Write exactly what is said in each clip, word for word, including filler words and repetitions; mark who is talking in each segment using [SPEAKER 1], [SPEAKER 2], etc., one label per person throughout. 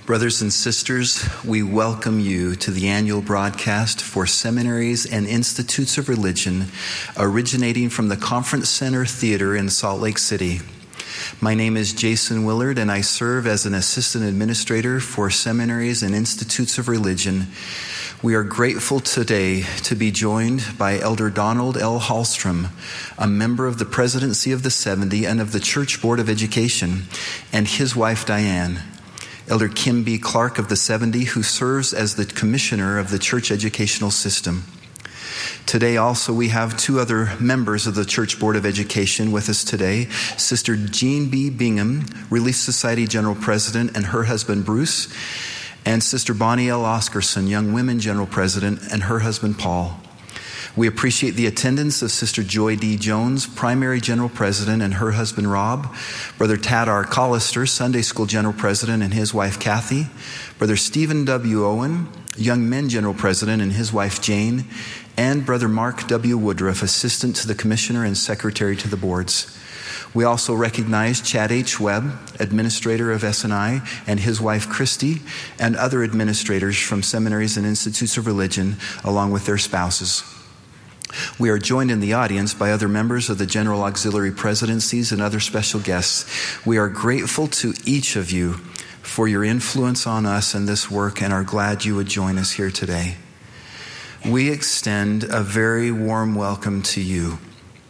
[SPEAKER 1] Brothers and sisters, we welcome you to the annual broadcast for Seminaries and Institutes of Religion, originating from the Conference Center Theater in Salt Lake City. My name is Jason Willard, and I serve as an assistant administrator for Seminaries and Institutes of Religion. We are grateful today to be joined by Elder Donald L. Hallstrom, a member of the Presidency of the seventy and of the Church Board of Education, and his wife Diane. Elder Kim B. Clark of the seventy, who serves as the Commissioner of the Church Educational System. Today also we have two other members of the Church Board of Education with us today. Sister Jean B. Bingham, Relief Society General President, and her husband Bruce, and Sister Bonnie L. Oscarson, Young Women General President, and her husband Paul. We appreciate the attendance of Sister Joy D. Jones, Primary General President, and her husband Rob, Brother Tad R. Collister, Sunday School General President, and his wife Kathy, Brother Stephen W. Owen, Young Men General President, and his wife Jane, and Brother Mark W. Woodruff, Assistant to the Commissioner and Secretary to the Boards. We also recognize Chad H. Webb, Administrator of S N I, and his wife Christy, and other administrators from Seminaries and Institutes of Religion, along with their spouses. We are joined in the audience by other members of the General Auxiliary Presidencies and other special guests. We are grateful to each of you for your influence on us in this work and are glad you would join us here today. We extend a very warm welcome to you,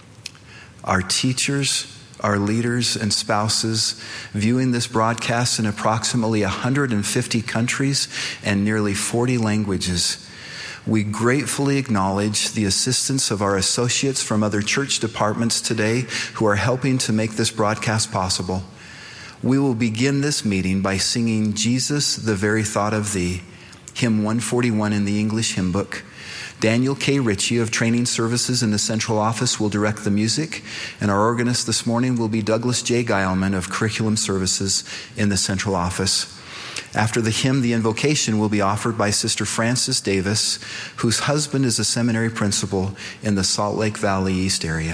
[SPEAKER 1] our teachers, our leaders and spouses viewing this broadcast in approximately one hundred fifty countries and nearly forty languages. We gratefully acknowledge the assistance of our associates from other church departments today who are helping to make this broadcast possible. We will begin this meeting by singing Jesus, the Very Thought of Thee, hymn one forty-one in the English hymn book. Daniel K. Ritchie of Training Services in the Central Office will direct the music, and our organist this morning will be Douglas J. Geilman of Curriculum Services in the Central Office. After the hymn, the invocation will be offered by Sister Frances Davis, whose husband is a seminary principal in the Salt Lake Valley East area.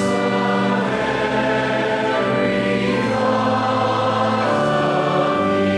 [SPEAKER 2] Amen.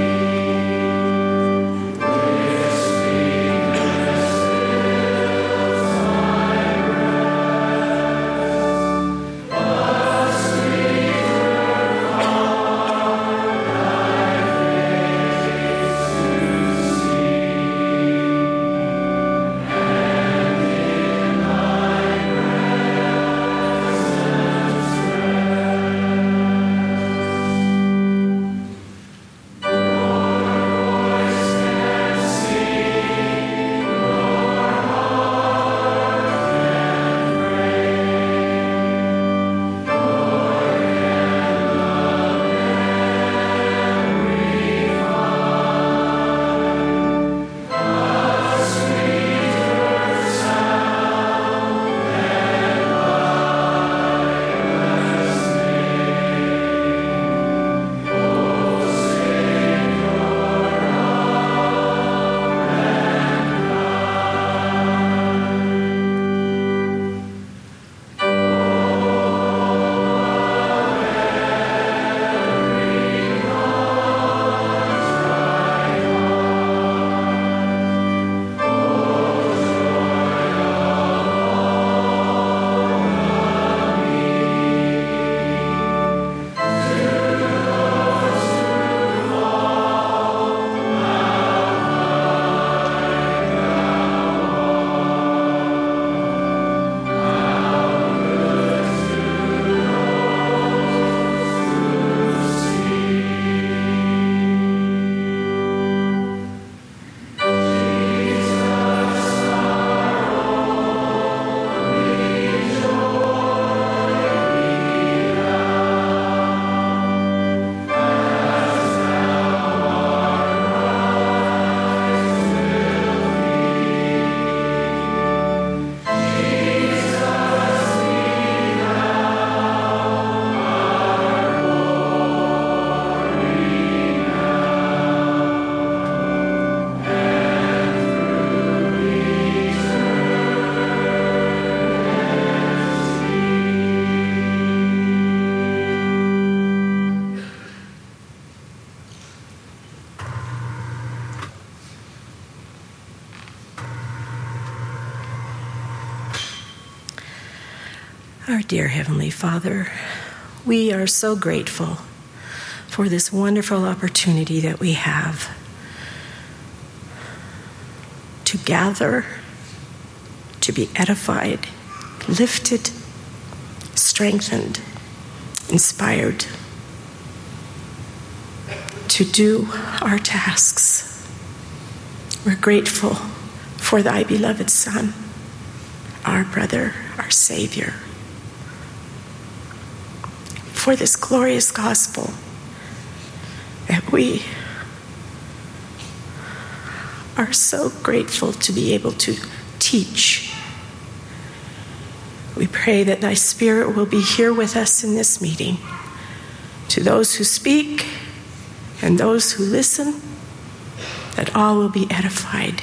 [SPEAKER 2] Our dear Heavenly Father, we are so grateful for this wonderful opportunity that we have to gather, to be edified, lifted, strengthened, inspired, to do our tasks. We're grateful for thy beloved Son, our brother, our Savior, for this glorious gospel that we are so grateful to be able to teach. We pray that thy Spirit will be here with us in this meeting, to those who speak and those who listen, that all will be edified.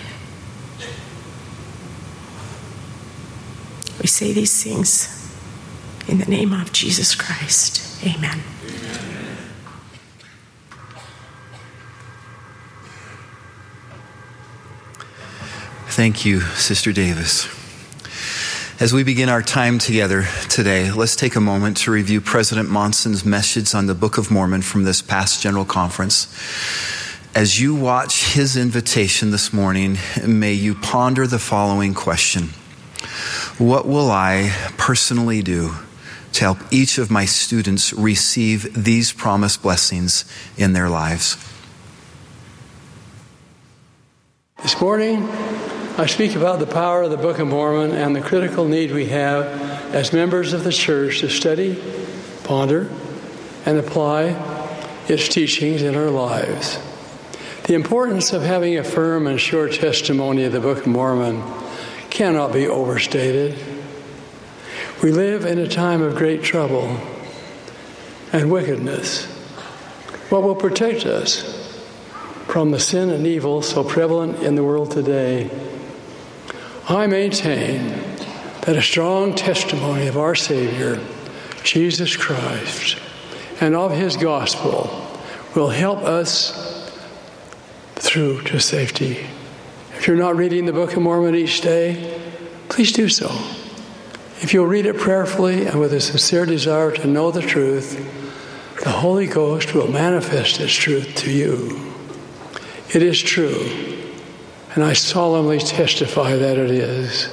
[SPEAKER 2] We say these things in the name of Jesus Christ. Amen.
[SPEAKER 1] Thank you, Sister Davis. As we begin our time together today, let's take a moment to review President Monson's message on the Book of Mormon from this past General Conference. As you watch his invitation this morning, may you ponder the following question: what will I personally do to help each of my students receive these promised blessings in their lives?
[SPEAKER 3] This morning, I speak about the power of the Book of Mormon and the critical need we have as members of the church to study, ponder, and apply its teachings in our lives. The importance of having a firm and sure testimony of the Book of Mormon cannot be overstated. We live in a time of great trouble and wickedness. What will protect us from the sin and evil so prevalent in the world today? I maintain that a strong testimony of our Savior, Jesus Christ, and of his gospel will help us through to safety. If you're not reading the Book of Mormon each day, please do so. If you'll read it prayerfully and with a sincere desire to know the truth, the Holy Ghost will manifest its truth to you. It is true, and I solemnly testify that it is.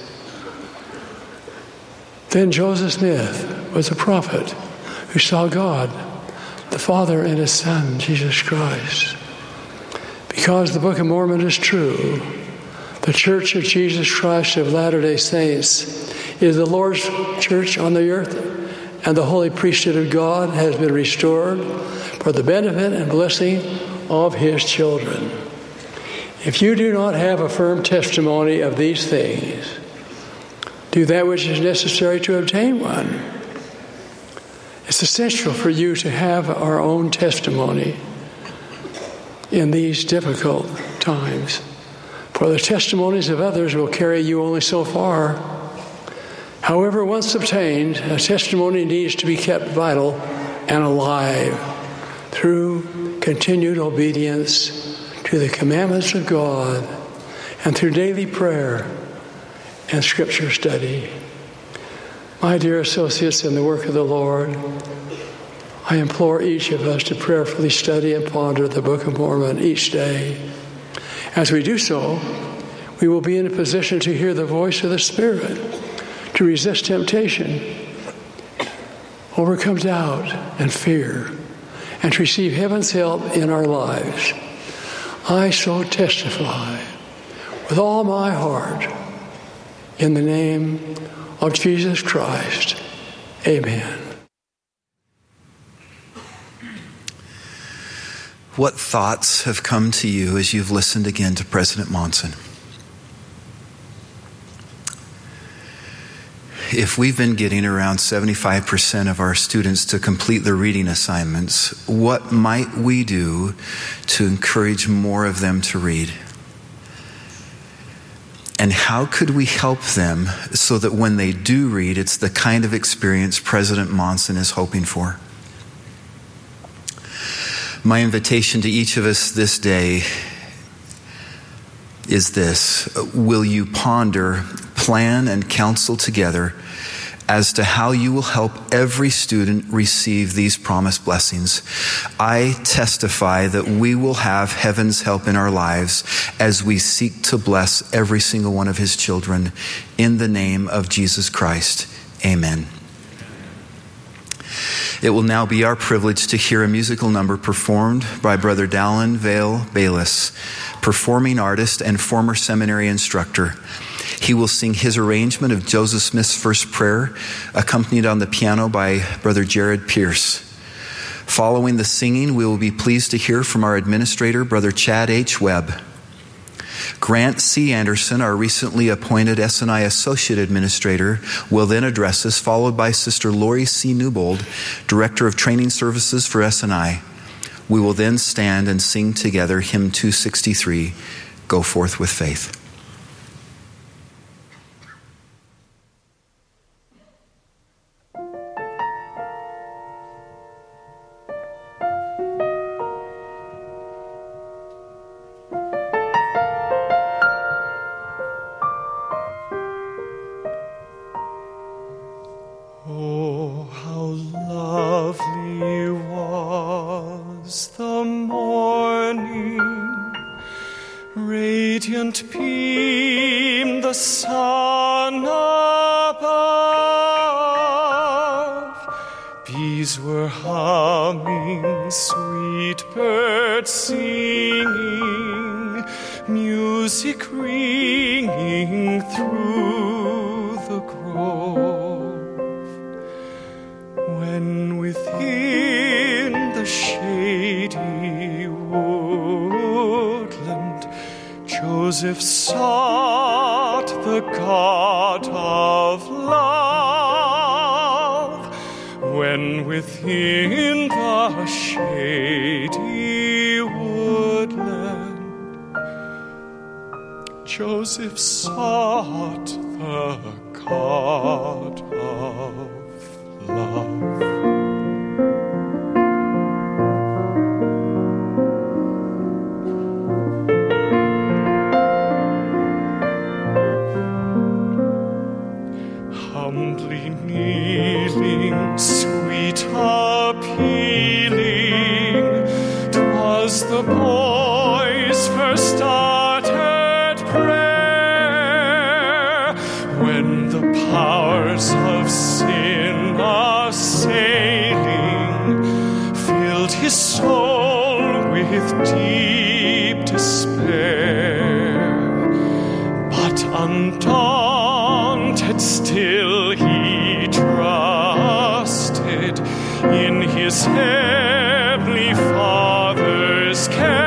[SPEAKER 3] Then Joseph Smith was a prophet who saw God, the Father, and his Son, Jesus Christ. Because the Book of Mormon is true, the Church of Jesus Christ of Latter-day Saints is the Lord's church on the earth, and the holy priesthood of God has been restored for the benefit and blessing of his children. If you do not have a firm testimony of these things, do that which is necessary to obtain one. It's essential for you to have our own testimony in these difficult times, for the testimonies of others will carry you only so far. However, once obtained, a testimony needs to be kept vital and alive through continued obedience to the commandments of God and through daily prayer and scripture study. My dear associates in the work of the Lord, I implore each of us to prayerfully study and ponder the Book of Mormon each day. As we do so, we will be in a position to hear the voice of the Spirit, to resist temptation, overcome doubt and fear, and to receive heaven's help in our lives. I so testify with all my heart in the name of Jesus Christ. Amen.
[SPEAKER 1] What thoughts have come to you as you've listened again to President Monson? If we've been getting around seventy-five percent of our students to complete their reading assignments, what might we do to encourage more of them to read? And how could we help them so that when they do read, it's the kind of experience President Monson is hoping for? My invitation to each of us this day is this: will you ponder, plan, and counsel together as to how you will help every student receive these promised blessings. I testify that we will have heaven's help in our lives as we seek to bless every single one of his children. In the name of Jesus Christ, amen. It will now be our privilege to hear a musical number performed by Brother Dallin Vale Bayless, performing artist and former seminary instructor. He will sing his arrangement of Joseph Smith's First Prayer, accompanied on the piano by Brother Jared Pierce. Following the singing, we will be pleased to hear from our administrator, Brother Chad H. Webb. Grant C. Anderson, our recently appointed S N I Associate Administrator, will then address us, followed by Sister Lori C. Newbold, Director of Training Services for S N I. We will then stand and sing together hymn two sixty-three, Go Forth with Faith.
[SPEAKER 4] Joseph sought the God of love when within the shady woodland Joseph sought the God of love. Humbly kneeling, sweet appealing, 'twas the boy's first uttered prayer, when the powers of sin assailing filled his soul with deep despair. But undaunted still he trusted in his heavenly Father's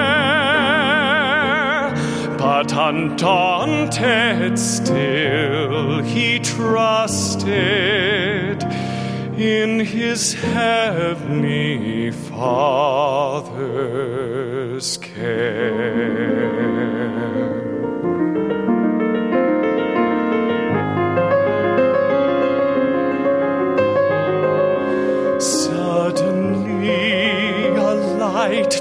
[SPEAKER 4] care. But undaunted still he trusted in his heavenly Father's care. Suddenly a light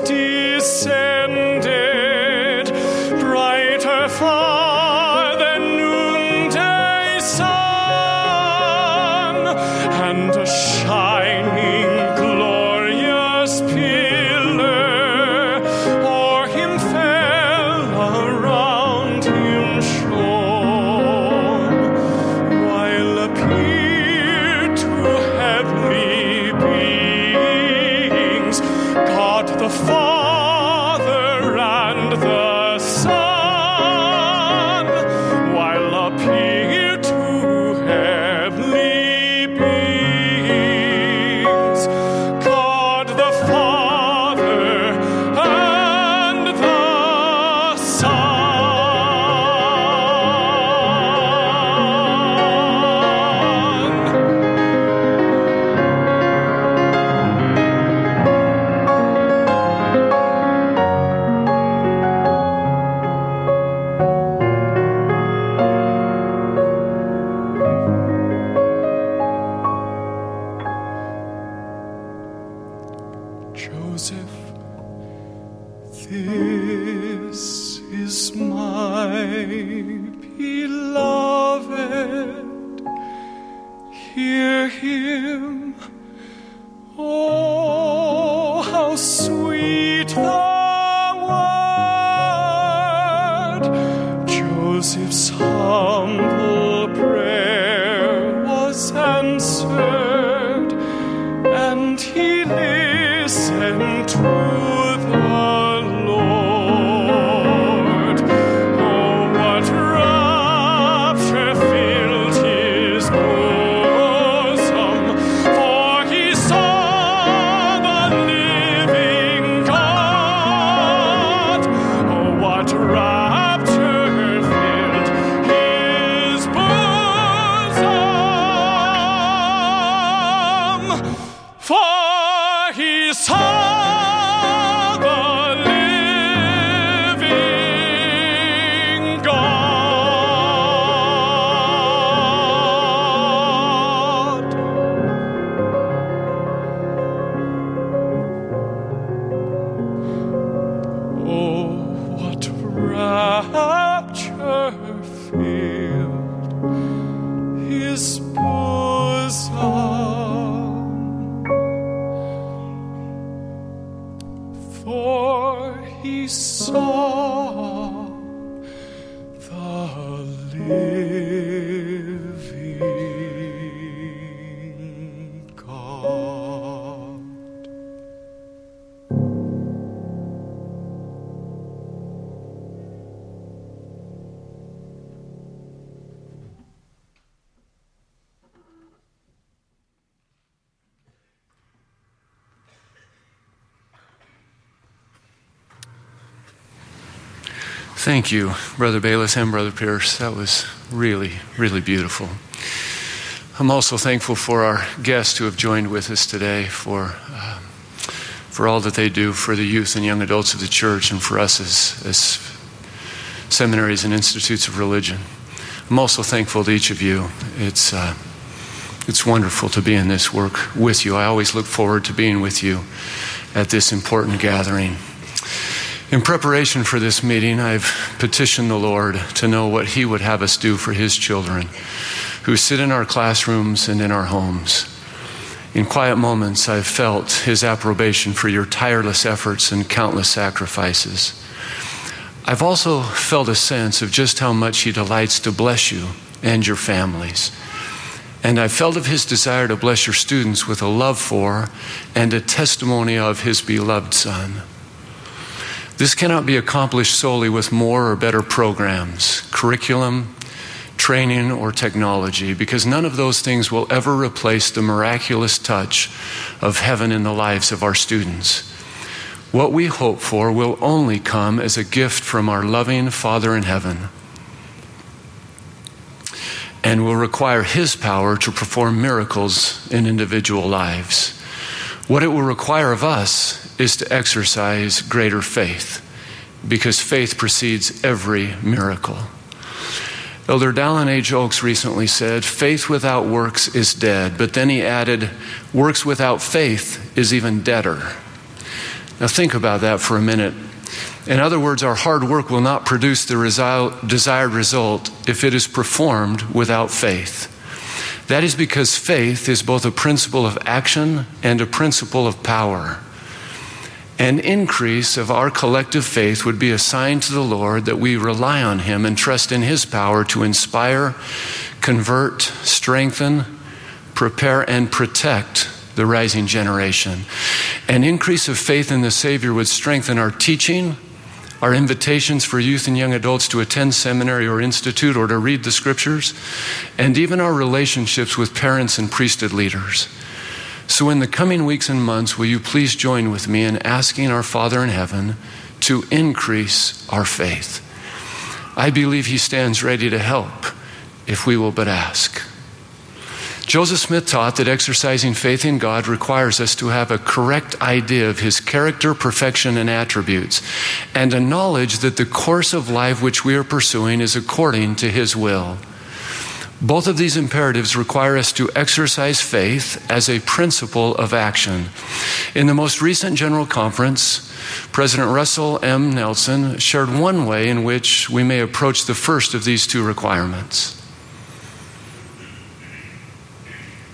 [SPEAKER 4] descended, brighter far than noonday sun, and a shining, glorious pillar o'er him fell, around him shone, while appeared two heavenly beings, God the Father and the Son, while appeared two heavenly beings, God the Father and the Son. Joseph, this is my beloved. hear him. Oh, how sweet the word! Joseph's humble prayer was answered, and he listened to the Lord. Oh, what rapture filled his bosom, for he saw the living God. Oh, what rapture filled his bosom, for he saw
[SPEAKER 5] Thank you, Brother Bayless and Brother Pierce. That was really, really beautiful. I'm also thankful for our guests who have joined with us today, for uh, for all that they do for the youth and young adults of the church and for us as, as seminaries and institutes of religion. I'm also thankful to each of you. It's, uh, it's wonderful to be in this work with you. I always look forward to being with you at this important gathering. In preparation for this meeting, I've petitioned the Lord to know what He would have us do for His children who sit in our classrooms and in our homes. In quiet moments, I've felt His approbation for your tireless efforts and countless sacrifices. I've also felt a sense of just how much He delights to bless you and your families. And I felt of His desire to bless your students with a love for and a testimony of His beloved Son. This cannot be accomplished solely with more or better programs, curriculum, training, or technology, because none of those things will ever replace the miraculous touch of heaven in the lives of our students. What we hope for will only come as a gift from our loving Father in heaven, and will require His power to perform miracles in individual lives. What it will require of us is to exercise greater faith, because faith precedes every miracle. Elder Dallin H. Oaks recently said, "Faith without works is dead," but then he added, "Works without faith is even deader." Now think about that for a minute. In other words, our hard work will not produce the resi- desired result if it is performed without faith. That is because faith is both a principle of action and a principle of power. An increase of our collective faith would be a sign to the Lord that we rely on Him and trust in His power to inspire, convert, strengthen, prepare, and protect the rising generation. An increase of faith in the Savior would strengthen our teaching, our invitations for youth and young adults to attend seminary or institute or to read the Scriptures, and even our relationships with parents and priesthood leaders. So in the coming weeks and months, will you please join with me in asking our Father in heaven to increase our faith? I believe He stands ready to help if we will but ask. Joseph Smith taught that exercising faith in God requires us to have a correct idea of His character, perfection, and attributes, and a knowledge that the course of life which we are pursuing is according to His will. Both of these imperatives require us to exercise faith as a principle of action. In the most recent General Conference, President Russell M. Nelson shared one way in which we may approach the first of these two requirements.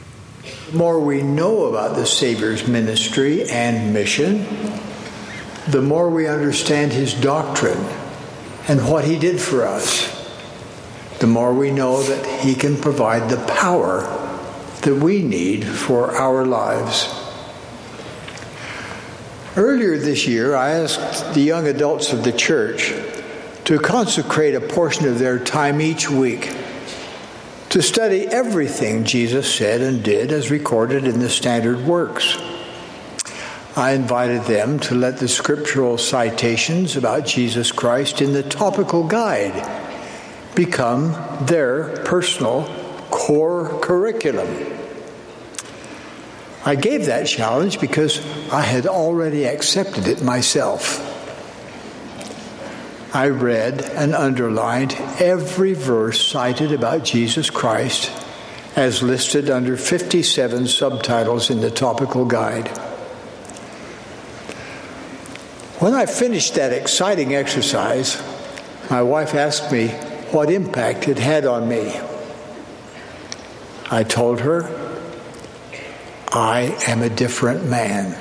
[SPEAKER 6] The more we know about the Savior's ministry and mission, the more we understand his doctrine and what he did for us, the more we know that he can provide the power that we need for our lives. Earlier this year, I asked the young adults of the church to consecrate a portion of their time each week to study everything Jesus said and did as recorded in the standard works. I invited them to let the scriptural citations about Jesus Christ in the topical guide become their personal core curriculum. I gave that challenge because I had already accepted it myself. I read and underlined every verse cited about Jesus Christ as listed under fifty-seven subtitles in the topical guide. When I finished that exciting exercise, my wife asked me what impact it had on me. I told her, I am a different man.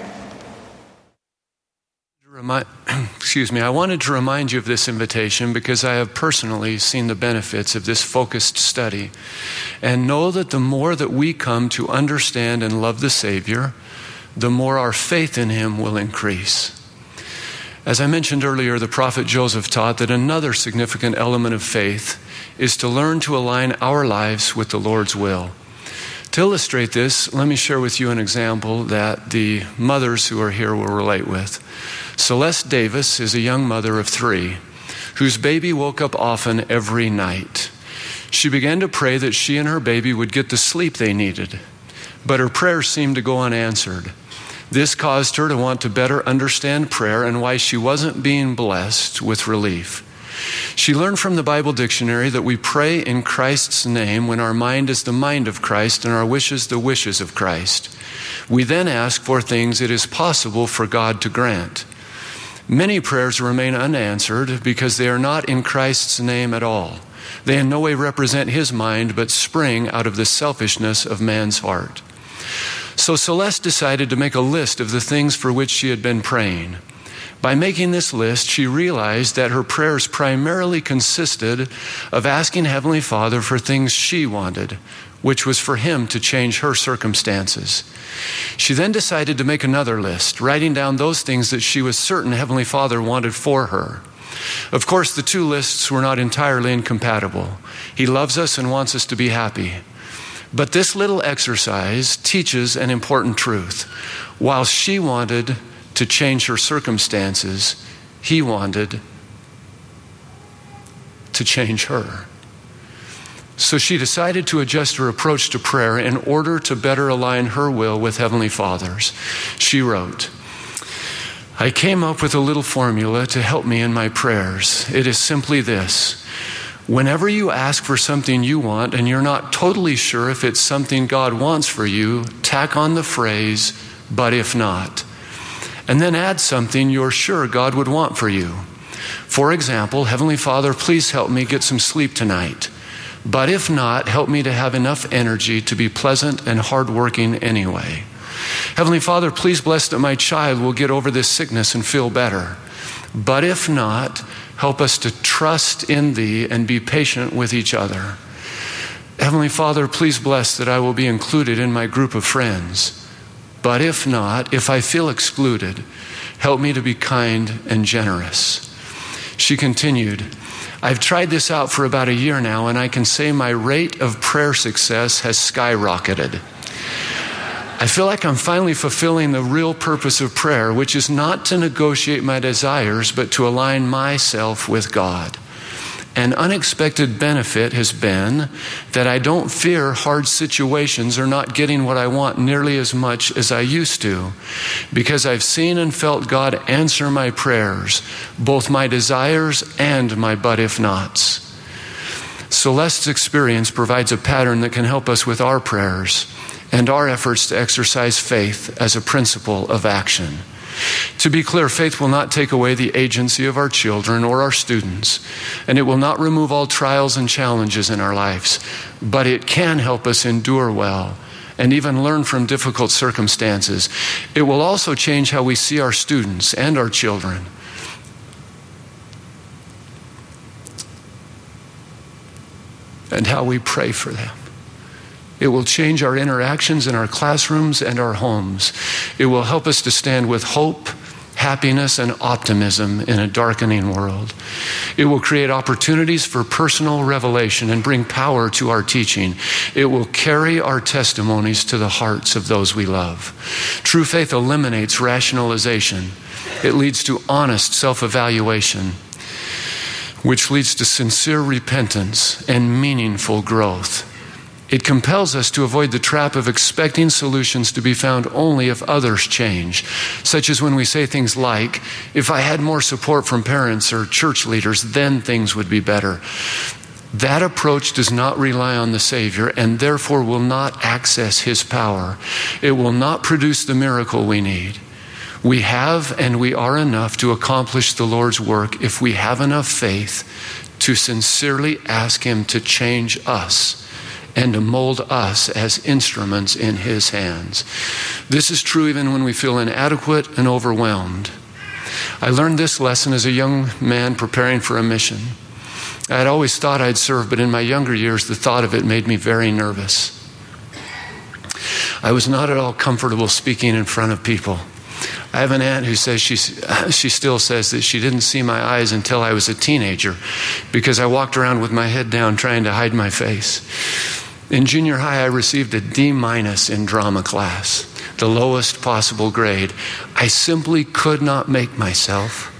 [SPEAKER 5] Remind, excuse me, I wanted to remind you of this invitation because I have personally seen the benefits of this focused study and know that the more that we come to understand and love the Savior, the more our faith in him will increase. As I mentioned earlier, the prophet Joseph taught that another significant element of faith is to learn to align our lives with the Lord's will. To illustrate this, let me share with you an example that the mothers who are here will relate with. Celeste Davis is a young mother of three whose baby woke up often every night. She began to pray that she and her baby would get the sleep they needed, but her prayers seemed to go unanswered. This caused her to want to better understand prayer and why she wasn't being blessed with relief. She learned from the Bible dictionary that we pray in Christ's name when our mind is the mind of Christ and our wishes the wishes of Christ. We then ask for things it is possible for God to grant. Many prayers remain unanswered because they are not in Christ's name at all. They in no way represent his mind, but spring out of the selfishness of man's heart. So Celeste decided to make a list of the things for which she had been praying. By making this list, she realized that her prayers primarily consisted of asking Heavenly Father for things she wanted, which was for him to change her circumstances. She then decided to make another list, writing down those things that she was certain Heavenly Father wanted for her. Of course, the two lists were not entirely incompatible. He loves us and wants us to be happy. But this little exercise teaches an important truth. While she wanted to change her circumstances, he wanted to change her. So she decided to adjust her approach to prayer in order to better align her will with Heavenly Father's. She wrote, I came up with a little formula to help me in my prayers. It is simply this. Whenever you ask for something you want and you're not totally sure if it's something God wants for you, tack on the phrase, but if not. And then add something you're sure God would want for you. For example, Heavenly Father, please help me get some sleep tonight. But if not, help me to have enough energy to be pleasant and hardworking anyway. Heavenly Father, please bless that my child will get over this sickness and feel better. But if not, help us to trust in Thee and be patient with each other. Heavenly Father, please bless that I will be included in my group of friends. But if not, if I feel excluded, help me to be kind and generous. She continued, I've tried this out for about a year now, and I can say my rate of prayer success has skyrocketed. I feel like I'm finally fulfilling the real purpose of prayer, which is not to negotiate my desires, but to align myself with God. An unexpected benefit has been that I don't fear hard situations or not getting what I want nearly as much as I used to, because I've seen and felt God answer my prayers, both my desires and my but if nots. Celeste's experience provides a pattern that can help us with our prayers and our efforts to exercise faith as a principle of action. To be clear, faith will not take away the agency of our children or our students, and it will not remove all trials and challenges in our lives, but it can help us endure well and even learn from difficult circumstances. It will also change how we see our students and our children. And how we pray for them. It will change our interactions in our classrooms and our homes. It will help us to stand with hope, happiness, and optimism in a darkening world. It will create opportunities for personal revelation and bring power to our teaching. It will carry our testimonies to the hearts of those we love. True faith eliminates rationalization. It leads to honest self-evaluation, which leads to sincere repentance and meaningful growth. It compels us to avoid the trap of expecting solutions to be found only if others change, such as when we say things like, if I had more support from parents or church leaders, then things would be better. That approach does not rely on the Savior and therefore will not access His power. It will not produce the miracle we need. We have and we are enough to accomplish the Lord's work if we have enough faith to sincerely ask Him to change us and to mold us as instruments in His hands. This is true even when we feel inadequate and overwhelmed. I learned this lesson as a young man preparing for a mission. I had always thought I'd serve, but in my younger years, the thought of it made me very nervous. I was not at all comfortable speaking in front of people. I have an aunt who says she, she still says that she didn't see my eyes until I was a teenager because I walked around with my head down trying to hide my face. In junior high, I received a D minus in drama class, the lowest possible grade. I simply could not make myself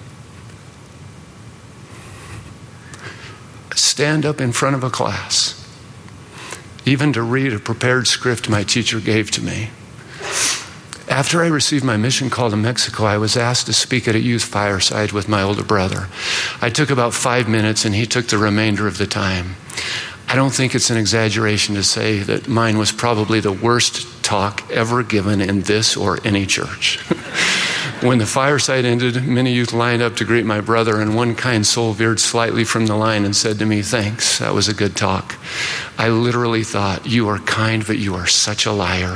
[SPEAKER 5] stand up in front of a class, even to read a prepared script my teacher gave to me. After I received my mission call to Mexico, I was asked to speak at a youth fireside with my older brother. I took about five minutes and he took the remainder of the time. I don't think it's an exaggeration to say that mine was probably the worst talk ever given in this or any church. When the fireside ended, many youth lined up to greet my brother, and one kind soul veered slightly from the line and said to me, "Thanks, that was a good talk." I literally thought, "You are kind, but you are such a liar."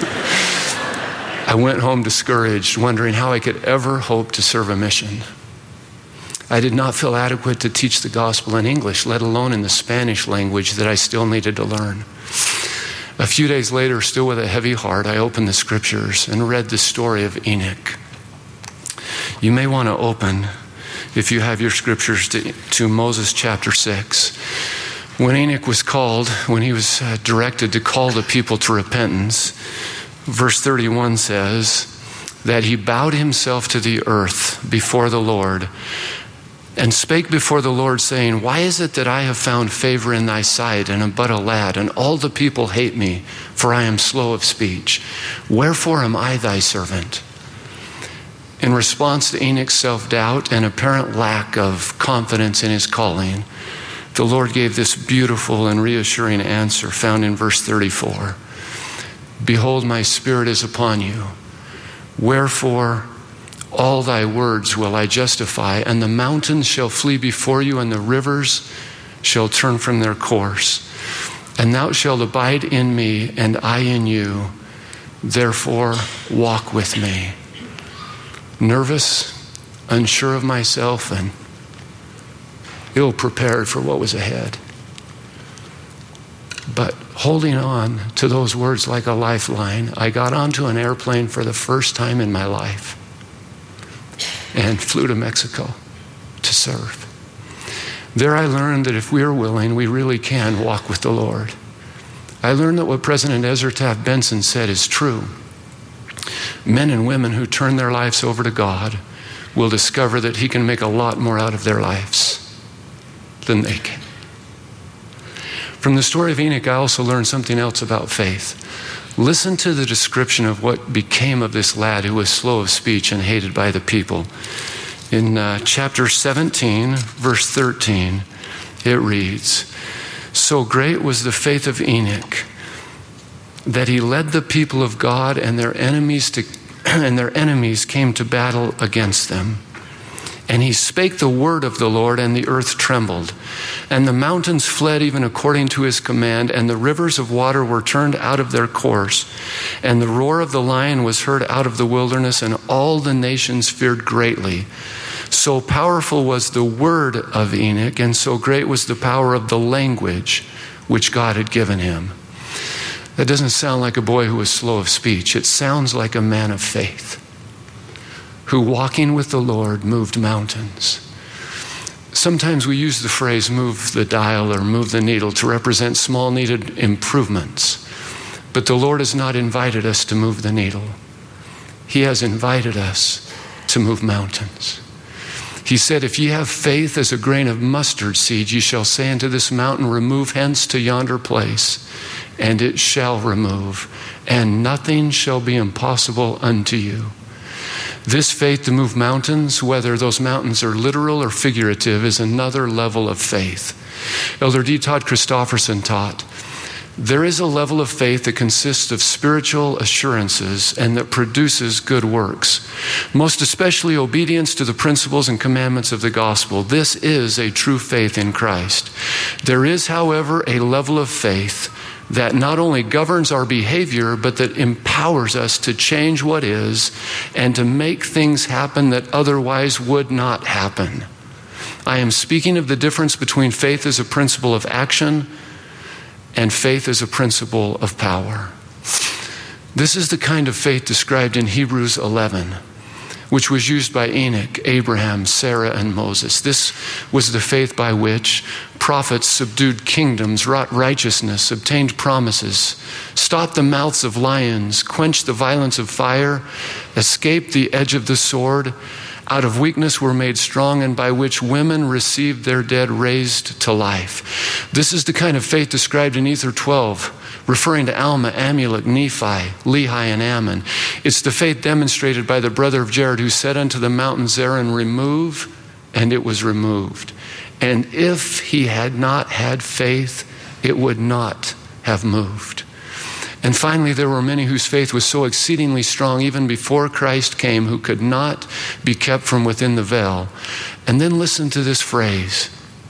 [SPEAKER 5] I went home discouraged, wondering how I could ever hope to serve a mission. I did not feel adequate to teach the gospel in English, let alone in the Spanish language that I still needed to learn. A few days later, still with a heavy heart, I opened the scriptures and read the story of Enoch. You may want to open, if you have your scriptures, to, to Moses chapter six. When Enoch was called, when he was uh, directed to call the people to repentance, verse thirty-one says that he bowed himself to the earth before the Lord and spake before the Lord, saying, "Why is it that I have found favor in thy sight, and am but a lad, and all the people hate me, for I am slow of speech? Wherefore am I thy servant?" In response to Enoch's self-doubt and apparent lack of confidence in his calling, the Lord gave this beautiful and reassuring answer found in verse thirty-four. "Behold, my spirit is upon you. Wherefore all thy words will I justify, and the mountains shall flee before you, and the rivers shall turn from their course. And thou shalt abide in me, and I in you. Therefore walk with me." Nervous, unsure of myself, and ill-prepared for what was ahead. But holding on to those words like a lifeline, I got onto an airplane for the first time in my life and flew to Mexico to serve. There I learned that if we are willing, we really can walk with the Lord. I learned that what President Ezra Taft Benson said is true. Men and women who turn their lives over to God will discover that He can make a lot more out of their lives than they can. From the story of Enoch, I also learned something else about faith. Listen to the description of what became of this lad who was slow of speech and hated by the people. In uh, chapter seventeen, verse thirteen, it reads, "So great was the faith of Enoch that he led the people of God, and their enemies to and their enemies came to battle against them. And he spake the word of the Lord, and the earth trembled. And the mountains fled even according to his command, and the rivers of water were turned out of their course. And the roar of the lion was heard out of the wilderness, and all the nations feared greatly. So powerful was the word of Enoch, and so great was the power of the language which God had given him. That doesn't sound like a boy who was slow of speech. It sounds like a man of faith, who walking with the Lord moved mountains. Sometimes we use the phrase move the dial or move the needle to represent small needed improvements. But the Lord has not invited us to move the needle. He has invited us to move mountains. He said, if ye have faith as a grain of mustard seed, ye shall say unto this mountain, remove hence to yonder place, and it shall remove, and nothing shall be impossible unto you. This faith to move mountains, whether those mountains are literal or figurative, is another level of faith. Elder D. Todd Christofferson taught, there is a level of faith that consists of spiritual assurances and that produces good works, most especially obedience to the principles and commandments of the gospel. This is a true faith in Christ. There is, however, a level of faith that not only governs our behavior, but that empowers us to change what is and to make things happen that otherwise would not happen. I am speaking of the difference between faith as a principle of action and faith as a principle of power. This is the kind of faith described in Hebrews eleven, which was used by Enoch, Abraham, Sarah, and Moses. This was the faith by which prophets subdued kingdoms, wrought righteousness, obtained promises, stopped the mouths of lions, quenched the violence of fire, escaped the edge of the sword, out of weakness were made strong, and by which women received their dead raised to life. This is the kind of faith described in Ether twelve, referring to Alma, Amulek, Nephi, Lehi, and Ammon. It's the faith demonstrated by the brother of Jared, who said unto the mountain Zerin, remove, and it was removed. And if he had not had faith, it would not have moved. And finally, there were many whose faith was so exceedingly strong, even before Christ came, who could not be kept from within the veil. And then listen to this phrase,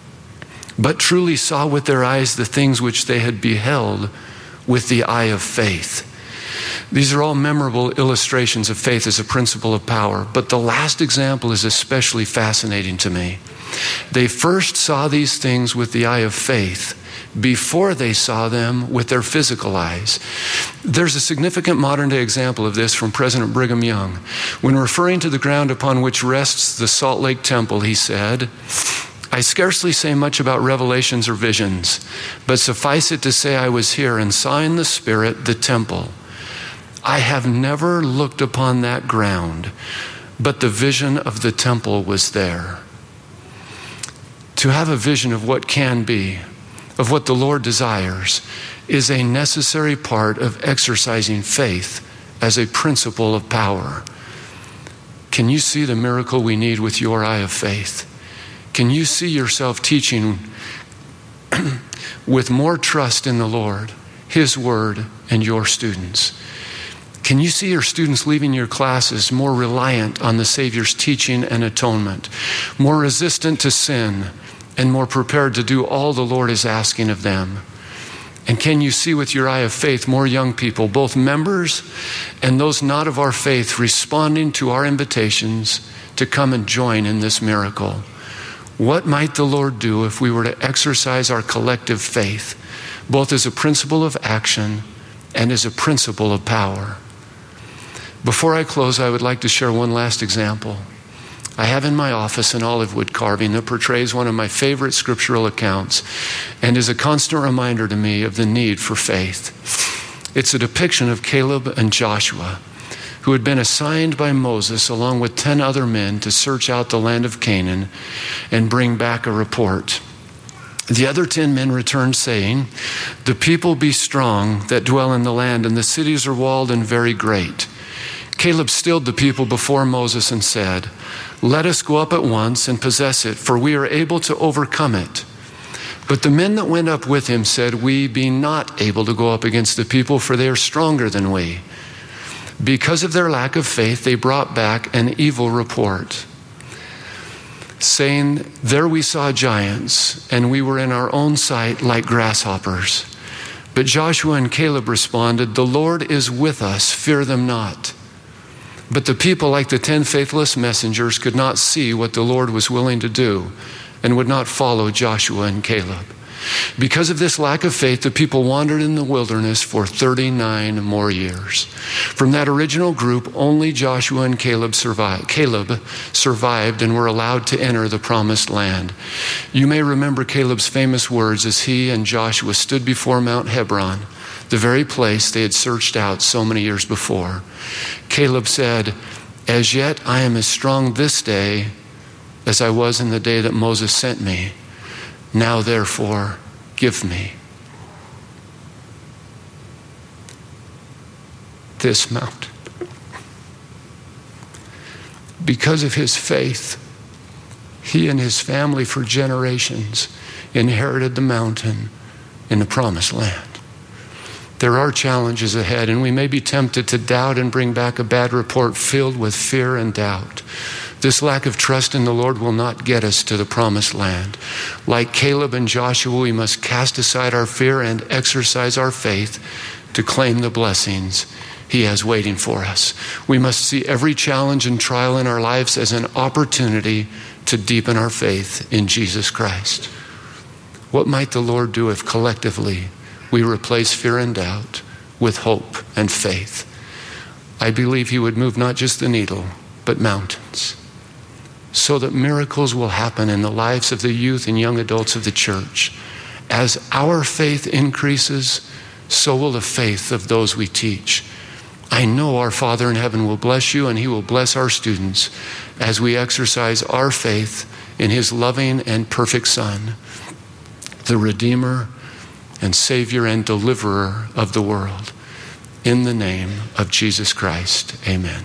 [SPEAKER 5] but truly saw with their eyes the things which they had beheld with the eye of faith. These are all memorable illustrations of faith as a principle of power, but the last example is especially fascinating to me. They first saw these things with the eye of faith before they saw them with their physical eyes. There's a significant modern day example of this from President Brigham Young. When referring to the ground upon which rests the Salt Lake Temple, he said, I scarcely say much about revelations or visions, but suffice it to say I was here and saw in the Spirit the temple. I have never looked upon that ground, but the vision of the temple was there. To have a vision of what can be, of what the Lord desires, is a necessary part of exercising faith as a principle of power. Can you see the miracle we need with your eye of faith? Can you see yourself teaching with more trust in the Lord, His Word, and your students? Can you see your students leaving your classes more reliant on the Savior's teaching and atonement, more resistant to sin, and more prepared to do all the Lord is asking of them? And can you see with your eye of faith more young people, both members and those not of our faith, responding to our invitations to come and join in this miracle? What might the Lord do if we were to exercise our collective faith, both as a principle of action and as a principle of power? Before I close, I would like to share one last example. I have in my office an olive wood carving that portrays one of my favorite scriptural accounts and is a constant reminder to me of the need for faith. It's a depiction of Caleb and Joshua, who had been assigned by Moses along with ten other men to search out the land of Canaan and bring back a report. The other ten men returned saying, the people be strong that dwell in the land, and the cities are walled and very great. Caleb stilled the people before Moses and said, let us go up at once and possess it, for we are able to overcome it. But the men that went up with him said, we be not able to go up against the people, for they are stronger than we. Because of their lack of faith, they brought back an evil report. saying, "There we saw giants, and we were in our own sight like grasshoppers." But Joshua and Caleb responded, "The Lord is with us, fear them not." But the people, like the ten faithless messengers, could not see what the Lord was willing to do and would not follow Joshua and Caleb. Because of this lack of faith, the people wandered in the wilderness for thirty-nine more years. From that original group, only Joshua and Caleb survived, Caleb survived and were allowed to enter the promised land. You may remember Caleb's famous words as he and Joshua stood before Mount Hebron, the very place they had searched out so many years before. Caleb said, "As yet I am as strong this day as I was in the day that Moses sent me. Now therefore, give me this mountain." Because of his faith, he and his family for generations inherited the mountain in the promised land. There are challenges ahead, and we may be tempted to doubt and bring back a bad report filled with fear and doubt. This lack of trust in the Lord will not get us to the promised land. Like Caleb and Joshua, we must cast aside our fear and exercise our faith to claim the blessings he has waiting for us. We must see every challenge and trial in our lives as an opportunity to deepen our faith in Jesus Christ. What might the Lord do if collectively we replace fear and doubt with hope and faith? I believe he would move not just the needle, but mountains, so that miracles will happen in the lives of the youth and young adults of the church. As our faith increases, so will the faith of those we teach. I know our Father in heaven will bless you, and he will bless our students as we exercise our faith in his loving and perfect Son, the Redeemer and Savior and Deliverer of the world. In the name of Jesus Christ, amen.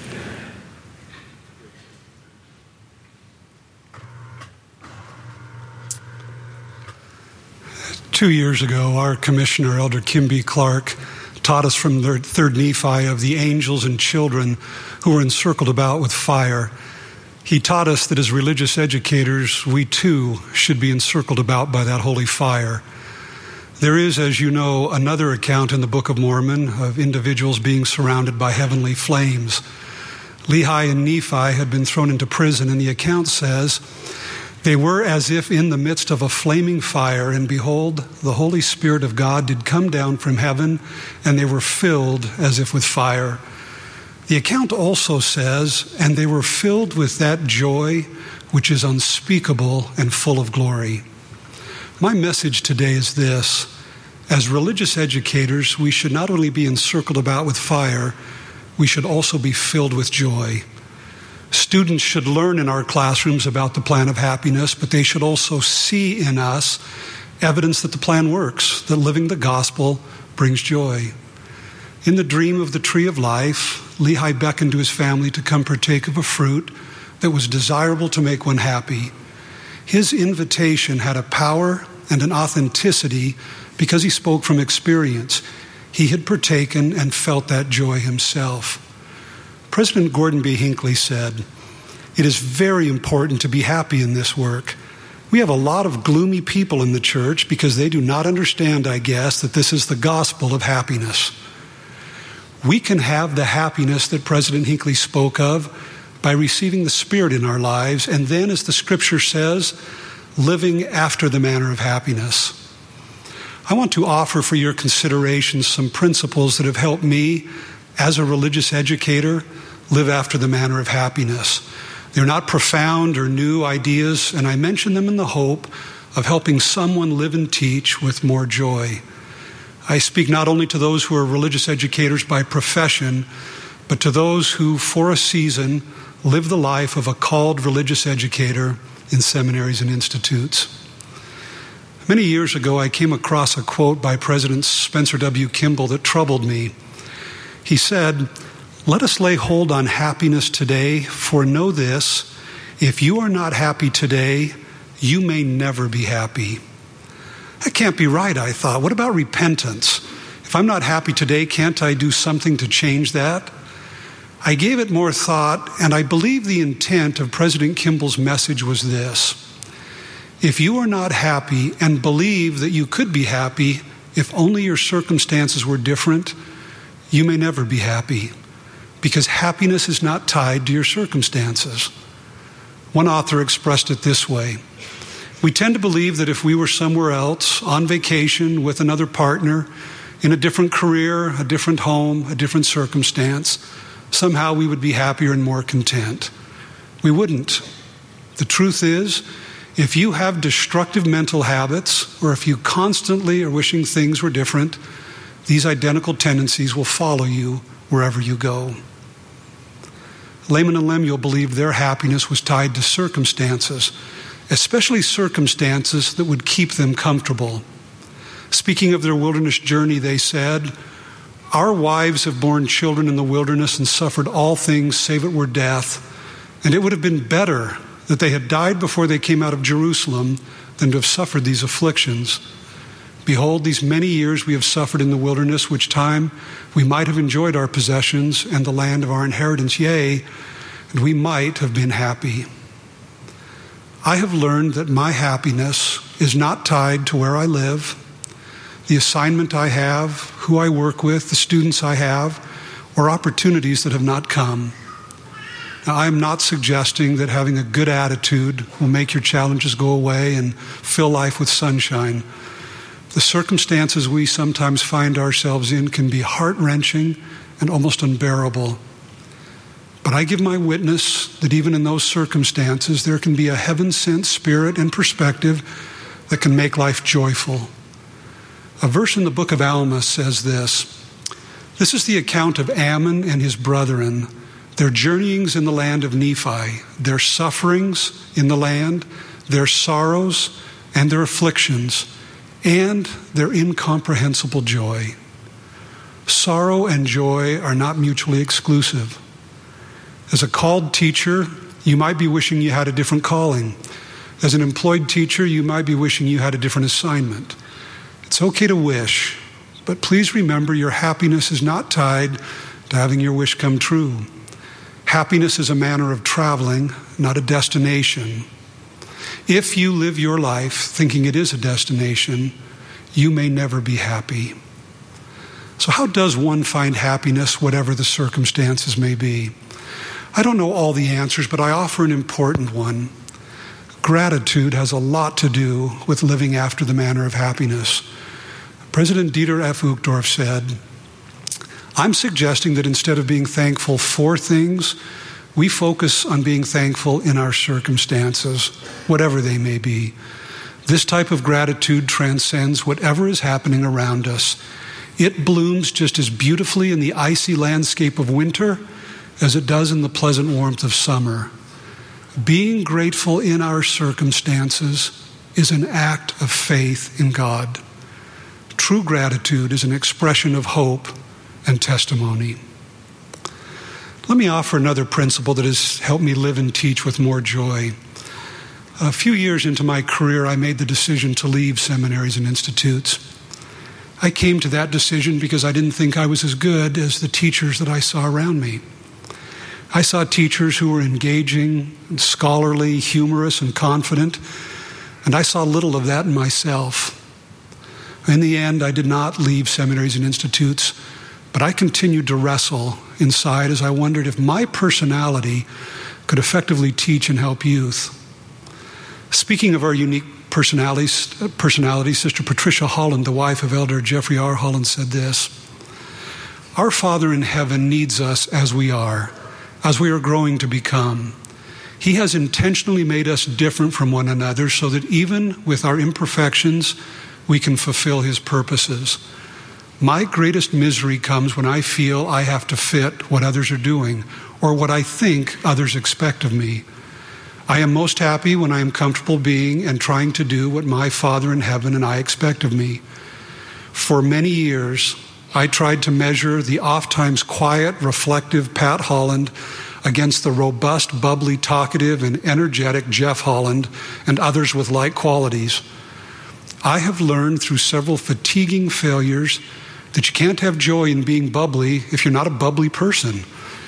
[SPEAKER 7] Two years ago, our commissioner, Elder Kim B. Clark, taught us from the third Nephi of the angels and children who were encircled about with fire. He taught us that as religious educators, we too should be encircled about by that holy fire. There is, as you know, another account in the Book of Mormon of individuals being surrounded by heavenly flames. Lehi and Nephi had been thrown into prison, and the account says, "They were as if in the midst of a flaming fire, and behold, the Holy Spirit of God did come down from heaven, and they were filled as if with fire." The account also says, "And they were filled with that joy which is unspeakable and full of glory." My message today is this: as religious educators, we should not only be encircled about with fire, we should also be filled with joy. Students should learn in our classrooms about the plan of happiness, but they should also see in us evidence that the plan works, that living the gospel brings joy. In the dream of the tree of life, Lehi beckoned to his family to come partake of a fruit that was desirable to make one happy. His invitation had a power and an authenticity because he spoke from experience. He had partaken and felt that joy himself. President Gordon B. Hinckley said, "It is very important to be happy in this work. We have a lot of gloomy people in the church because they do not understand, I guess, that this is the gospel of happiness." We can have the happiness that President Hinckley spoke of by receiving the Spirit in our lives, and then, as the scripture says, living after the manner of happiness. I want to offer for your consideration some principles that have helped me, as a religious educator, live after the manner of happiness. They're not profound or new ideas, and I mention them in the hope of helping someone live and teach with more joy. I speak not only to those who are religious educators by profession, but to those who, for a season, live the life of a called religious educator in seminaries and institutes. Many years ago, I came across a quote by President Spencer W. Kimball that troubled me. He said, "Let us lay hold on happiness today, for know this, if you are not happy today, you may never be happy." That can't be right, I thought. What about repentance? If I'm not happy today, can't I do something to change that? I gave it more thought, and I believe the intent of President Kimball's message was this: if you are not happy and believe that you could be happy if only your circumstances were different, you may never be happy, because happiness is not tied to your circumstances. One author expressed it this way: we tend to believe that if we were somewhere else, on vacation with another partner, in a different career, a different home, a different circumstance, somehow we would be happier and more content. We wouldn't. The truth is, if you have destructive mental habits, or if you constantly are wishing things were different, these identical tendencies will follow you wherever you go. Laman and Lemuel believed their happiness was tied to circumstances, especially circumstances that would keep them comfortable. Speaking of their wilderness journey, they said, "Our wives have borne children in the wilderness and suffered all things save it were death, and it would have been better that they had died before they came out of Jerusalem than to have suffered these afflictions. Behold, these many years we have suffered in the wilderness, which time we might have enjoyed our possessions and the land of our inheritance, yea, and we might have been happy. I have learned that my happiness is not tied to where I live, the assignment I have, who I work with, the students I have, or opportunities that have not come. Now, I am not suggesting that having a good attitude will make your challenges go away and fill life with sunshine. The circumstances we sometimes find ourselves in can be heart-wrenching and almost unbearable. But I give my witness that even in those circumstances, there can be a heaven-sent spirit and perspective that can make life joyful. A verse in the book of Alma says this: "This is the account of Ammon and his brethren, their journeyings in the land of Nephi, their sufferings in the land, their sorrows and their afflictions, and their incomprehensible joy." Sorrow and joy are not mutually exclusive. As a called teacher, you might be wishing you had a different calling. As an employed teacher, you might be wishing you had a different assignment. It's okay to wish, but please remember your happiness is not tied to having your wish come true. Happiness is a manner of traveling, not a destination. If you live your life thinking it is a destination, you may never be happy. So how does one find happiness, whatever the circumstances may be? I don't know all the answers, but I offer an important one. Gratitude has a lot to do with living after the manner of happiness. President Dieter F. Uchtdorf said, "I'm suggesting that instead of being thankful for things, we focus on being thankful in our circumstances, whatever they may be. This type of gratitude transcends whatever is happening around us. It blooms just as beautifully in the icy landscape of winter as it does in the pleasant warmth of summer. Being grateful in our circumstances is an act of faith in God. True gratitude is an expression of hope and testimony." Let me offer another principle that has helped me live and teach with more joy. A few years into my career, I made the decision to leave seminaries and institutes. I came to that decision because I didn't think I was as good as the teachers that I saw around me. I saw teachers who were engaging, scholarly, humorous, and confident, and I saw little of that in myself. In the end, I did not leave seminaries and institutes, but I continued to wrestle inside as I wondered if my personality could effectively teach and help youth. Speaking of our unique personalities, personalities, Sister Patricia Holland, the wife of Elder Jeffrey R. Holland, said this: "Our Father in heaven needs us as we are, as we are growing to become. He has intentionally made us different from one another so that even with our imperfections, we can fulfill his purposes. My greatest misery comes when I feel I have to fit what others are doing or what I think others expect of me. I am most happy when I am comfortable being and trying to do what my Father in heaven and I expect of me. For many years, I tried to measure the oft-times quiet, reflective Pat Holland against the robust, bubbly, talkative, and energetic Jeff Holland and others with like qualities. I have learned through several fatiguing failures that you can't have joy in being bubbly if you're not a bubbly person.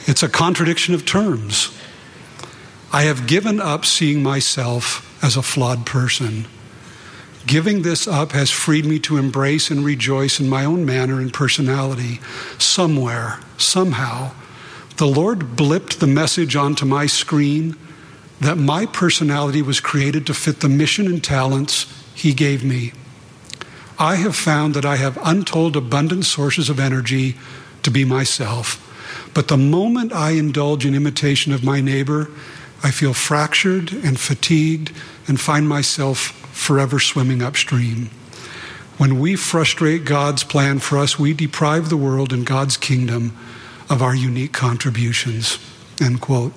[SPEAKER 7] It's a contradiction of terms. I have given up seeing myself as a flawed person. Giving this up has freed me to embrace and rejoice in my own manner and personality. Somewhere, somehow, the Lord blipped the message onto my screen that my personality was created to fit the mission and talents He gave me. I have found that I have untold abundant sources of energy to be myself. But the moment I indulge in imitation of my neighbor, I feel fractured and fatigued and find myself forever swimming upstream. When we frustrate God's plan for us, we deprive the world and God's kingdom of our unique contributions. End quote.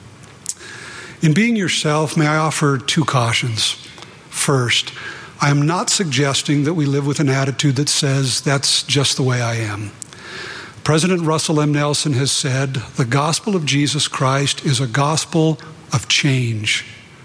[SPEAKER 7] In being yourself, may I offer two cautions. First, I am not suggesting that we live with an attitude that says, that's just the way I am. President Russell M. Nelson has said, the gospel of Jesus Christ is a gospel of change.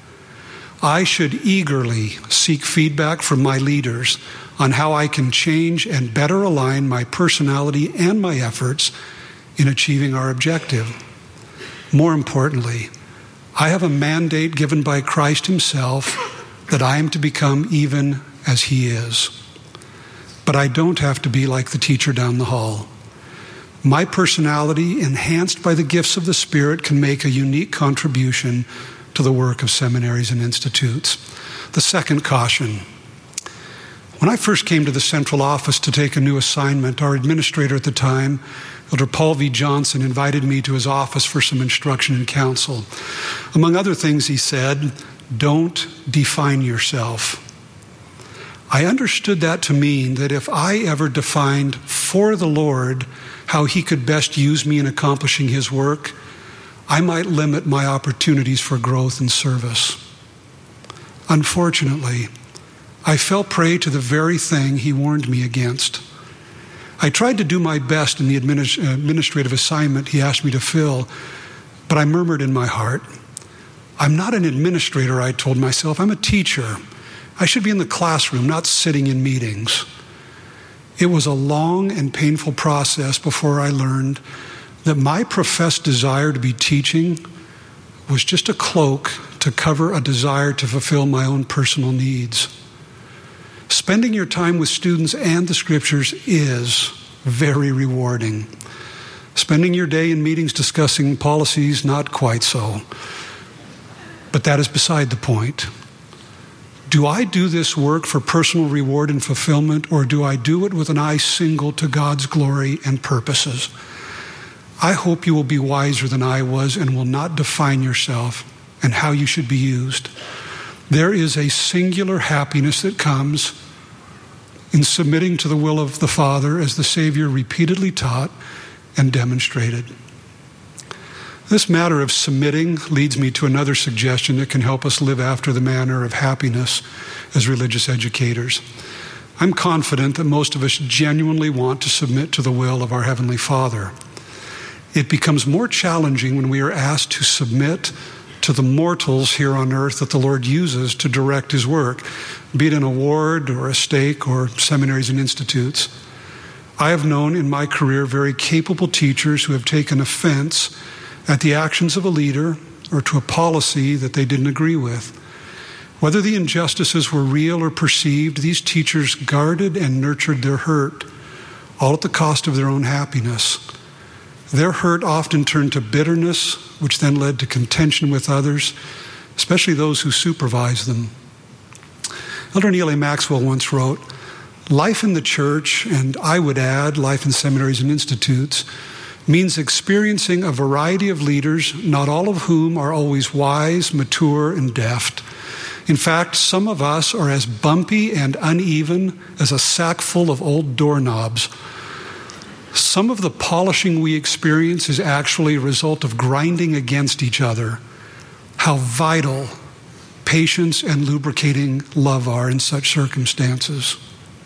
[SPEAKER 7] I should eagerly seek feedback from my leaders on how I can change and better align my personality and my efforts in achieving our objective. More importantly, I have a mandate given by Christ Himself that I am to become even as He is. But I don't have to be like the teacher down the hall. My personality, enhanced by the gifts of the Spirit, can make a unique contribution to the work of seminaries and institutes. The second caution. When I first came to the central office to take a new assignment, our administrator at the time, Elder Paul V. Johnson, invited me to his office for some instruction and counsel. Among other things, he said, don't define yourself. I understood that to mean that if I ever defined for the Lord how He could best use me in accomplishing His work, I might limit my opportunities for growth and service. Unfortunately, I fell prey to the very thing He warned me against. I tried to do my best in the administ- administrative assignment He asked me to fill, but I murmured in my heart, I'm not an administrator, I told myself. I'm a teacher. I should be in the classroom, not sitting in meetings. It was a long and painful process before I learned that my professed desire to be teaching was just a cloak to cover a desire to fulfill my own personal needs. Spending your time with students and the Scriptures is very rewarding. Spending your day in meetings discussing policies, not quite so. But that is beside the point. Do I do this work for personal reward and fulfillment, or do I do it with an eye single to God's glory and purposes? I hope you will be wiser than I was and will not define yourself and how you should be used. There is a singular happiness that comes in submitting to the will of the Father, as the Savior repeatedly taught and demonstrated. This matter of submitting leads me to another suggestion that can help us live after the manner of happiness as religious educators. I'm confident that most of us genuinely want to submit to the will of our Heavenly Father. It becomes more challenging when we are asked to submit to the mortals here on earth that the Lord uses to direct His work, be it in a ward or a stake or seminaries and institutes. I have known in my career very capable teachers who have taken offense at the actions of a leader or to a policy that they didn't agree with. Whether the injustices were real or perceived, these teachers guarded and nurtured their hurt, all at the cost of their own happiness. Their hurt often turned to bitterness, which then led to contention with others, especially those who supervised them. Elder Neal A. Maxwell once wrote, life in the church, and I would add life in seminaries and institutes, means experiencing a variety of leaders, not all of whom are always wise, mature, and deft. In fact, some of us are as bumpy and uneven as a sack full of old doorknobs. Some of the polishing we experience is actually a result of grinding against each other. How vital patience and lubricating love are in such circumstances.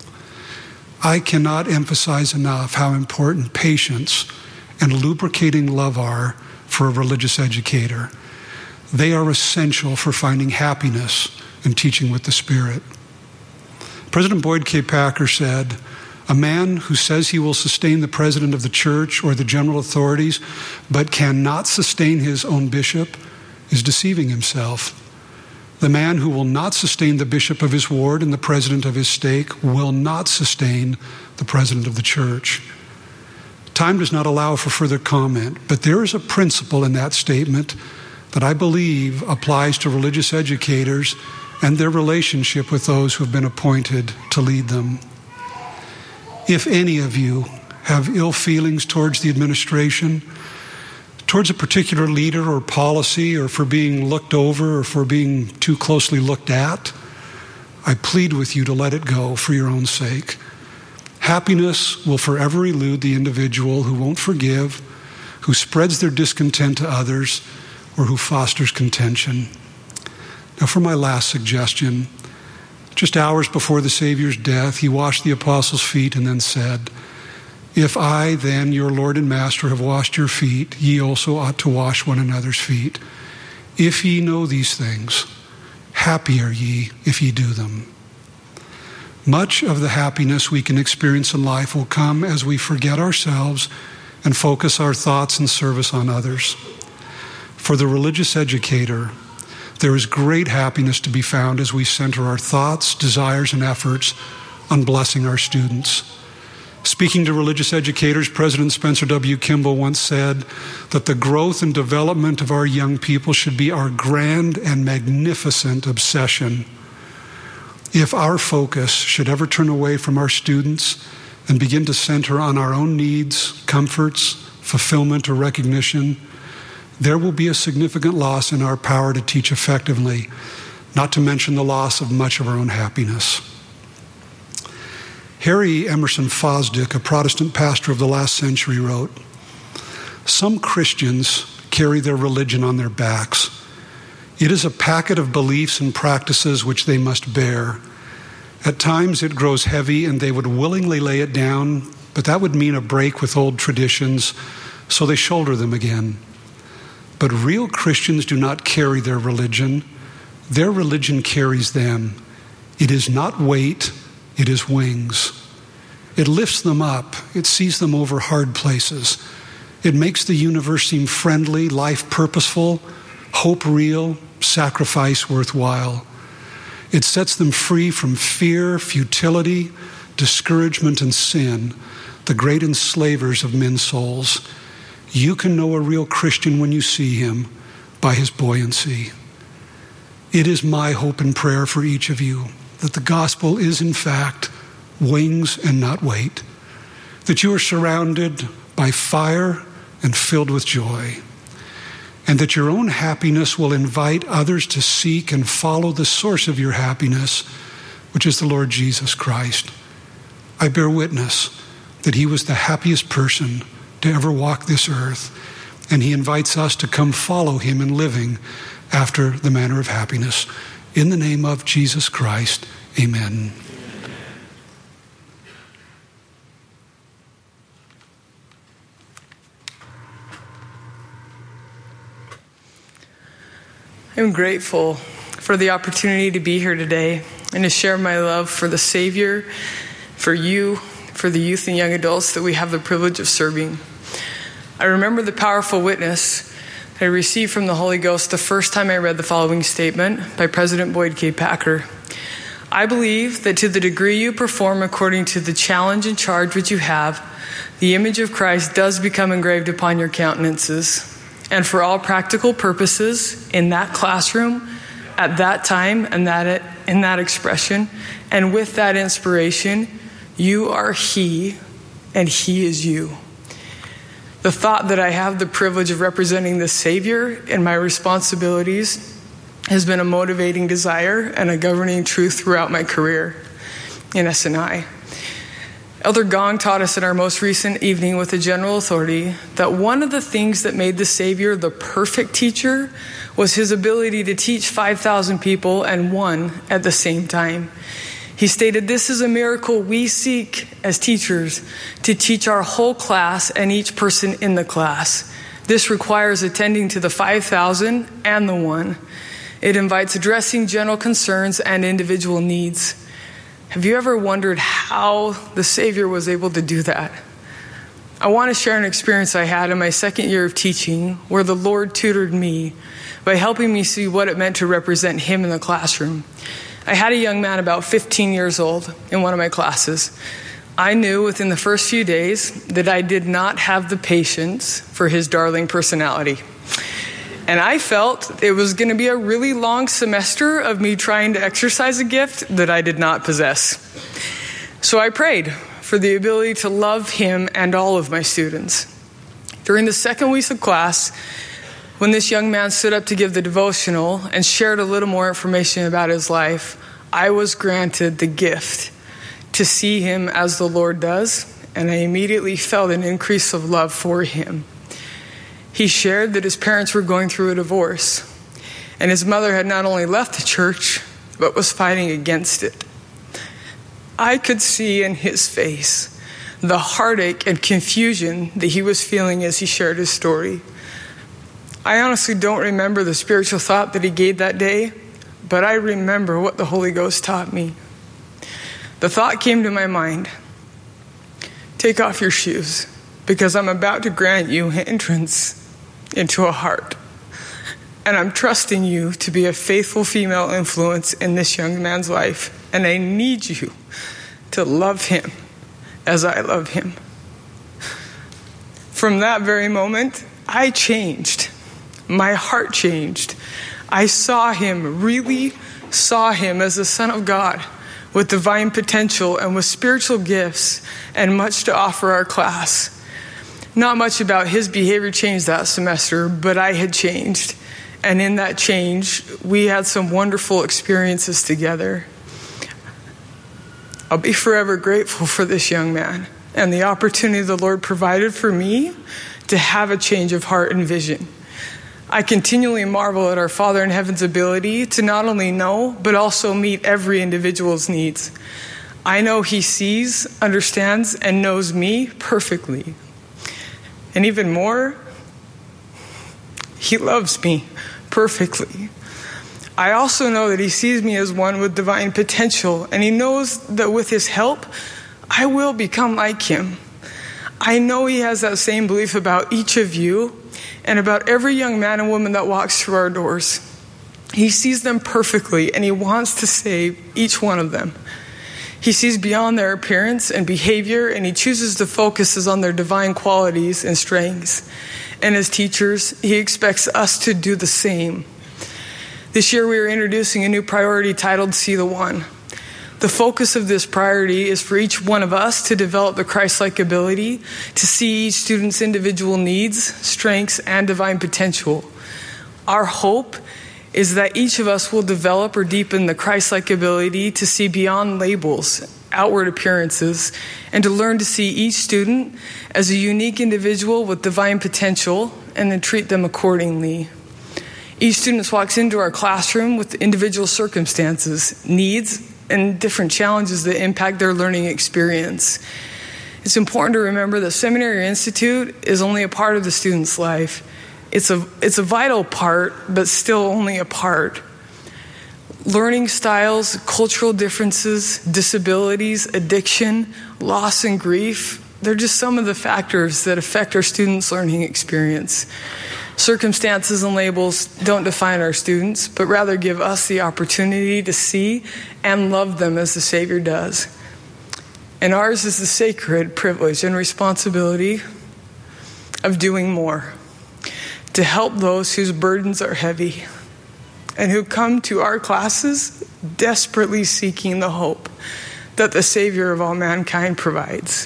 [SPEAKER 7] I cannot emphasize enough how important patience and lubricating love are for a religious educator. They are essential for finding happiness and teaching with the Spirit. President Boyd K. Packer said, A man who says he will sustain the president of the church or the general authorities, but cannot sustain his own bishop, is deceiving himself. The man who will not sustain the bishop of his ward and the president of his stake will not sustain the president of the church. Time does not allow for further comment, but there is a principle in that statement that I believe applies to religious educators and their relationship with those who have been appointed to lead them. If any of you have ill feelings towards the administration, towards a particular leader or policy, or for being looked over or for being too closely looked at, I plead with you to let it go for your own sake. Happiness will forever elude the individual who won't forgive, who spreads their discontent to others, or who fosters contention. Now, for my last suggestion, just hours before the Savior's death, he washed the apostles' feet and then said, "If I, then, your Lord and Master, have washed your feet, ye also ought to wash one another's feet. If ye know these things, happy are ye if ye do them." Much of the happiness we can experience in life will come as we forget ourselves and focus our thoughts and service on others. For the religious educator, there is great happiness to be found as we center our thoughts, desires, and efforts on blessing our students. Speaking to religious educators, President Spencer W. Kimball once said that the growth and development of our young people should be our grand and magnificent obsession. If our focus should ever turn away from our students and begin to center on our own needs, comforts, fulfillment, or recognition, there will be a significant loss in our power to teach effectively, not to mention the loss of much of our own happiness. Harry Emerson Fosdick, a Protestant pastor of the last century, wrote, "Some Christians carry their religion on their backs. It is a packet of beliefs and practices which they must bear. At times it grows heavy and they would willingly lay it down, but that would mean a break with old traditions, so they shoulder them again. But real Christians do not carry their religion. Their religion carries them. It is not weight, it is wings. It lifts them up. It sees them over hard places. It makes the universe seem friendly, life purposeful, hope real, sacrifice worthwhile. It sets them free from fear, futility, discouragement, and sin, the great enslavers of men's souls. You can know a real Christian when you see him by his buoyancy." It is my hope and prayer for each of you that the gospel is in fact wings and not weight, that you are surrounded by fire and filled with joy, and that your own happiness will invite others to seek and follow the source of your happiness, which is the Lord Jesus Christ. I bear witness that he was the happiest person to ever walk this earth, and he invites us to come follow him in living after the manner of happiness. In the name of Jesus Christ, amen.
[SPEAKER 8] I'm grateful for the opportunity to be here today and to share my love for the Savior, for you, for the youth and young adults that we have the privilege of serving. I remember the powerful witness I received from the Holy Ghost the first time I read the following statement by President Boyd K. Packer. "I believe that to the degree you perform according to the challenge and charge which you have, the image of Christ does become engraved upon your countenances. And for all practical purposes, in that classroom, at that time, and that in that expression, and with that inspiration, you are He, and He is you." The thought that I have the privilege of representing the Savior in my responsibilities has been a motivating desire and a governing truth throughout my career in S N I. Elder Gong taught us in our most recent evening with the General Authority that one of the things that made the Savior the perfect teacher was his ability to teach five thousand people and one at the same time. He stated, "This is a miracle we seek as teachers, to teach our whole class and each person in the class. This requires attending to the five thousand and the one. It invites addressing general concerns and individual needs. Have you ever wondered how the Savior was able to do that? I want to share an experience I had in my second year of teaching where the Lord tutored me by helping me see what it meant to represent Him in the classroom. I had a young man about fifteen years old in one of my classes. I knew within the first few days that I did not have the patience for his darling personality. And I felt it was going to be a really long semester of me trying to exercise a gift that I did not possess. So I prayed for the ability to love him and all of my students. During the second week of class, when this young man stood up to give the devotional and shared a little more information about his life, I was granted the gift to see him as the Lord does, and I immediately felt an increase of love for him. He shared that his parents were going through a divorce, and his mother had not only left the church, but was fighting against it. I could see in his face the heartache and confusion that he was feeling as he shared his story. I honestly don't remember the spiritual thought that he gave that day, but I remember what the Holy Ghost taught me. The thought came to my mind: take off your shoes, because I'm about to grant you entrance into a heart. And I'm trusting you to be a faithful female influence in this young man's life. And I need you to love him as I love him. From that very moment, I changed. My heart changed. I saw him, really saw him as the Son of God with divine potential and with spiritual gifts and much to offer our class. Not much about his behavior changed that semester, but I had changed. And in that change, we had some wonderful experiences together. I'll be forever grateful for this young man and the opportunity the Lord provided for me to have a change of heart and vision. I continually marvel at our Father in Heaven's ability to not only know, but also meet every individual's needs. I know He sees, understands, and knows me perfectly. And even more, He loves me perfectly. I also know that He sees me as one with divine potential, and He knows that with His help, I will become like Him. I know He has that same belief about each of you and about every young man and woman that walks through our doors. He sees them perfectly, and He wants to save each one of them. He sees beyond their appearance and behavior, and He chooses to focus on their divine qualities and strengths. And as teachers, He expects us to do the same. This year we are introducing a new priority titled See the One. The focus of this priority is for each one of us to develop the Christ-like ability to see each student's individual needs, strengths, and divine potential. Our hope is that each of us will develop or deepen the Christ-like ability to see beyond labels, outward appearances, and to learn to see each student as a unique individual with divine potential and then treat them accordingly. Each student walks into our classroom with individual circumstances, needs, and different challenges that impact their learning experience. It's important to remember that Seminary Institute is only a part of the student's life. It's a, it's a vital part, but still only a part. Learning styles, cultural differences, disabilities, addiction, loss, and grief, they're just some of the factors that affect our students' learning experience. Circumstances and labels don't define our students, but rather give us the opportunity to see and love them as the Savior does. And ours is the sacred privilege and responsibility of doing more, to help those whose burdens are heavy and who come to our classes desperately seeking the hope that the Savior of all mankind provides.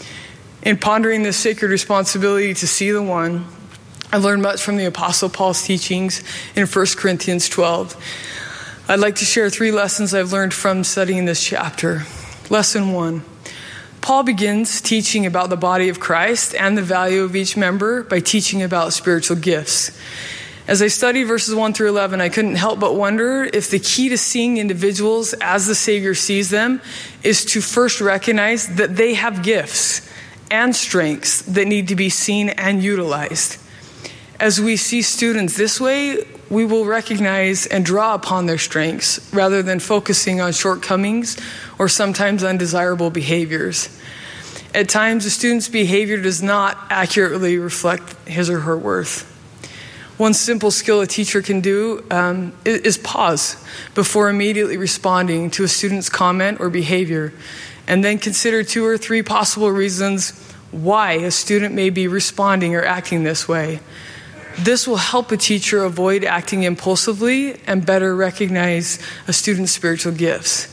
[SPEAKER 8] In pondering this sacred responsibility to see the one, I learned much from the Apostle Paul's teachings in First Corinthians twelve. I'd like to share three lessons I've learned from studying this chapter. Lesson one. Paul begins teaching about the body of Christ and the value of each member by teaching about spiritual gifts. As I studied verses one through eleven, I couldn't help but wonder if the key to seeing individuals as the Savior sees them is to first recognize that they have gifts and strengths that need to be seen and utilized. As we see students this way, we will recognize and draw upon their strengths rather than focusing on shortcomings or sometimes undesirable behaviors. At times, a student's behavior does not accurately reflect his or her worth. One simple skill a teacher can do um, is pause before immediately responding to a student's comment or behavior, and then consider two or three possible reasons why a student may be responding or acting this way. This will help a teacher avoid acting impulsively and better recognize a student's spiritual gifts.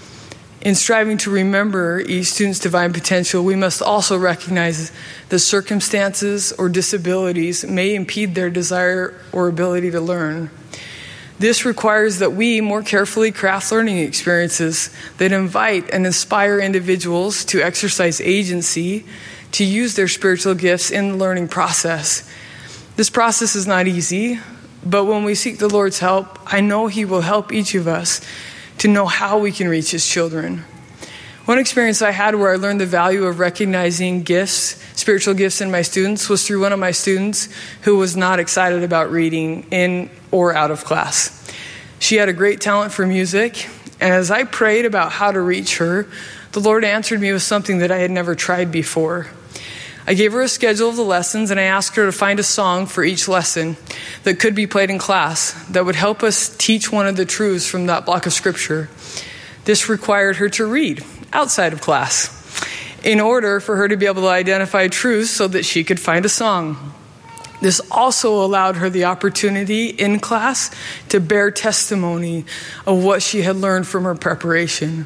[SPEAKER 8] In striving to remember each student's divine potential, we must also recognize that circumstances or disabilities may impede their desire or ability to learn. This requires that we more carefully craft learning experiences that invite and inspire individuals to exercise agency to use their spiritual gifts in the learning process. This process is not easy, but when we seek the Lord's help, I know He will help each of us to know how we can reach His children. One experience I had where I learned the value of recognizing gifts, spiritual gifts in my students, was through one of my students who was not excited about reading in or out of class. She had a great talent for music, and as I prayed about how to reach her, the Lord answered me with something that I had never tried before. I gave her a schedule of the lessons, and I asked her to find a song for each lesson that could be played in class that would help us teach one of the truths from that block of scripture. This required her to read outside of class in order for her to be able to identify truths so that she could find a song. This also allowed her the opportunity in class to bear testimony of what she had learned from her preparation.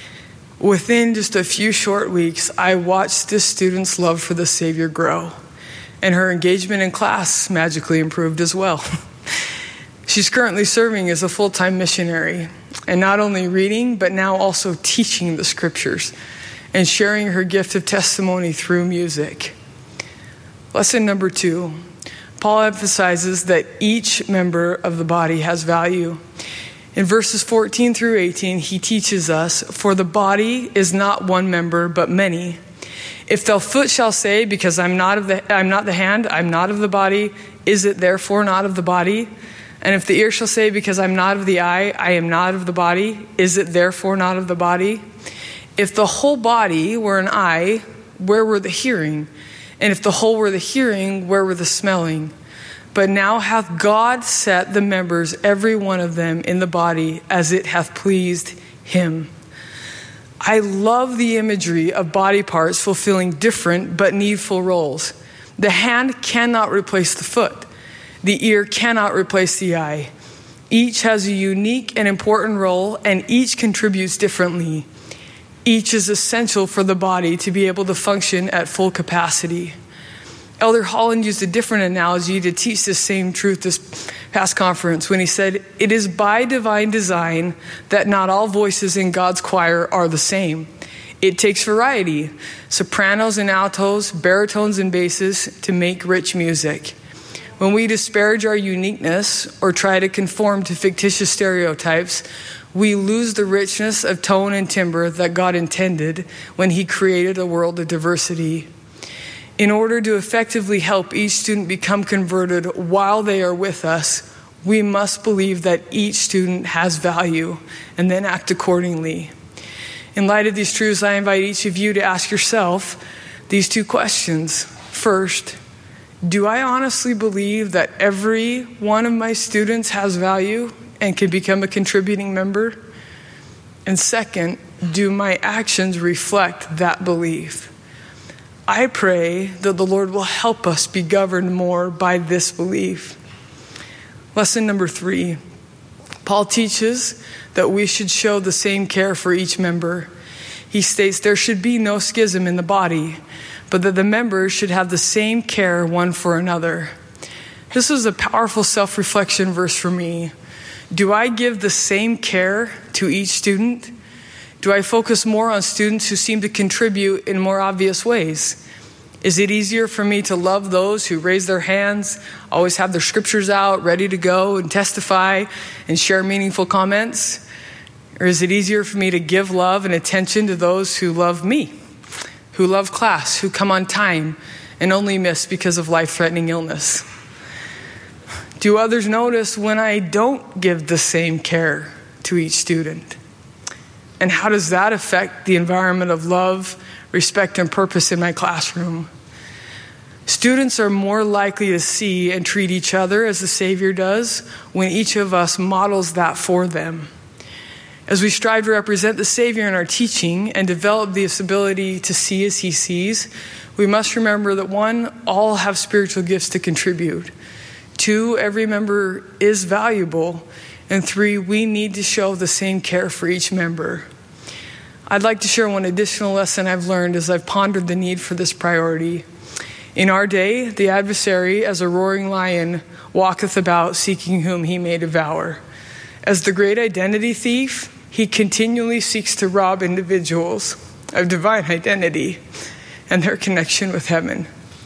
[SPEAKER 8] Within just a few short weeks, I watched this student's love for the Savior grow, and her engagement in class magically improved as well. She's currently serving as a full-time missionary, and not only reading, but now also teaching the scriptures and sharing her gift of testimony through music. Lesson number two, Paul emphasizes that each member of the body has value. In verses fourteen through eighteen, he teaches us, "For the body is not one member, but many. If the foot shall say, because I'm not of the I'm not the hand, I'm not of the body, is it therefore not of the body? And if the ear shall say, because I'm not of the eye, I am not of the body, is it therefore not of the body? If the whole body were an eye, where were the hearing? And if the whole were the hearing, where were the smelling? But now hath God set the members, every one of them, in the body as it hath pleased Him." I love the imagery of body parts fulfilling different but needful roles. The hand cannot replace the foot. The ear cannot replace the eye. Each has a unique and important role, and each contributes differently. Each is essential for the body to be able to function at full capacity. Elder Holland used a different analogy to teach this same truth this past conference when he said, "It is by divine design that not all voices in God's choir are the same. It takes variety, sopranos and altos, baritones and basses to make rich music. When we disparage our uniqueness or try to conform to fictitious stereotypes, we lose the richness of tone and timbre that God intended when He created a world of diversity. In order to effectively help each student become converted while they are with us, we must believe that each student has value and then act accordingly. In light of these truths, I invite each of you to ask yourself these two questions. First, do I honestly believe that every one of my students has value and can become a contributing member? And second, do my actions reflect that belief? I pray that the Lord will help us be governed more by this belief. Lesson number three, Paul teaches that we should show the same care for each member. He states there should be no schism in the body, but that the members should have the same care one for another. This is a powerful self-reflection verse for me. Do I give the same care to each student? Do I focus more on students who seem to contribute in more obvious ways? Is it easier for me to love those who raise their hands, always have their scriptures out, ready to go and testify and share meaningful comments? Or is it easier for me to give love and attention to those who love me, who love class, who come on time and only miss because of life-threatening illness? Do others notice when I don't give the same care to each student? And how does that affect the environment of love, respect, and purpose in my classroom? Students are more likely to see and treat each other as the Savior does when each of us models that for them. As we strive to represent the Savior in our teaching and develop this ability to see as He sees, we must remember that one, all have spiritual gifts to contribute. Two, every member is valuable. And three, we need to show the same care for each member. I'd like to share one additional lesson I've learned as I've pondered the need for this priority. In our day, the adversary, as a roaring lion, walketh about seeking whom he may devour. As the great identity thief, he continually seeks to rob individuals of divine identity and their connection with heaven.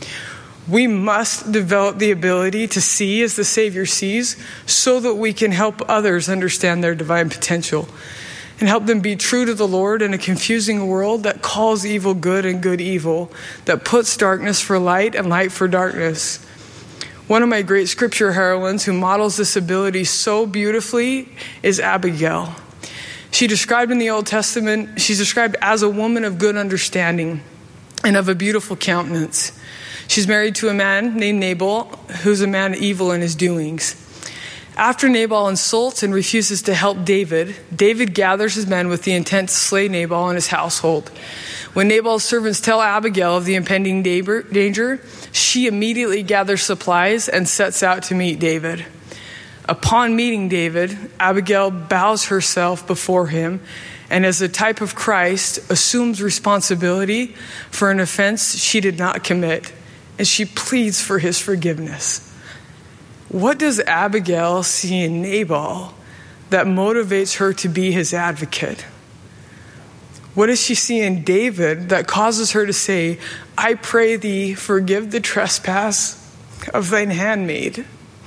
[SPEAKER 8] We must develop the ability to see as the Savior sees so that we can help others understand their divine potential and help them be true to the Lord in a confusing world that calls evil good and good evil, that puts darkness for light and light for darkness. One of my great scripture heroines who models this ability so beautifully is Abigail. She described in the Old Testament, she's described as a woman of good understanding and of a beautiful countenance. She's married to a man named Nabal, who's a man evil in his doings. After Nabal insults and refuses to help David, David gathers his men with the intent to slay Nabal and his household. When Nabal's servants tell Abigail of the impending danger, she immediately gathers supplies and sets out to meet David. Upon meeting David, Abigail bows herself before him and, as a type of Christ, assumes responsibility for an offense she did not commit, and she pleads for his forgiveness. What does Abigail see in Nabal that motivates her to be his advocate? What does she see in David that causes her to say, I pray thee, forgive the trespass of thine handmaid?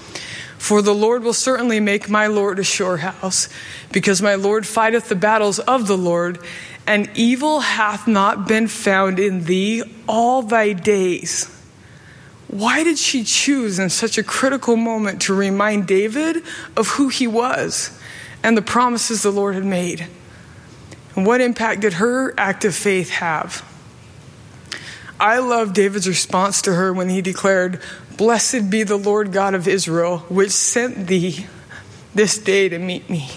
[SPEAKER 8] For the Lord will certainly make my Lord a sure house, because my Lord fighteth the battles of the Lord, and evil hath not been found in thee all thy days. Why did she choose in such a critical moment to remind David of who he was and the promises the Lord had made? And what impact did her act of faith have? I love David's response to her when he declared, Blessed be the Lord God of Israel, which sent thee this day to meet me.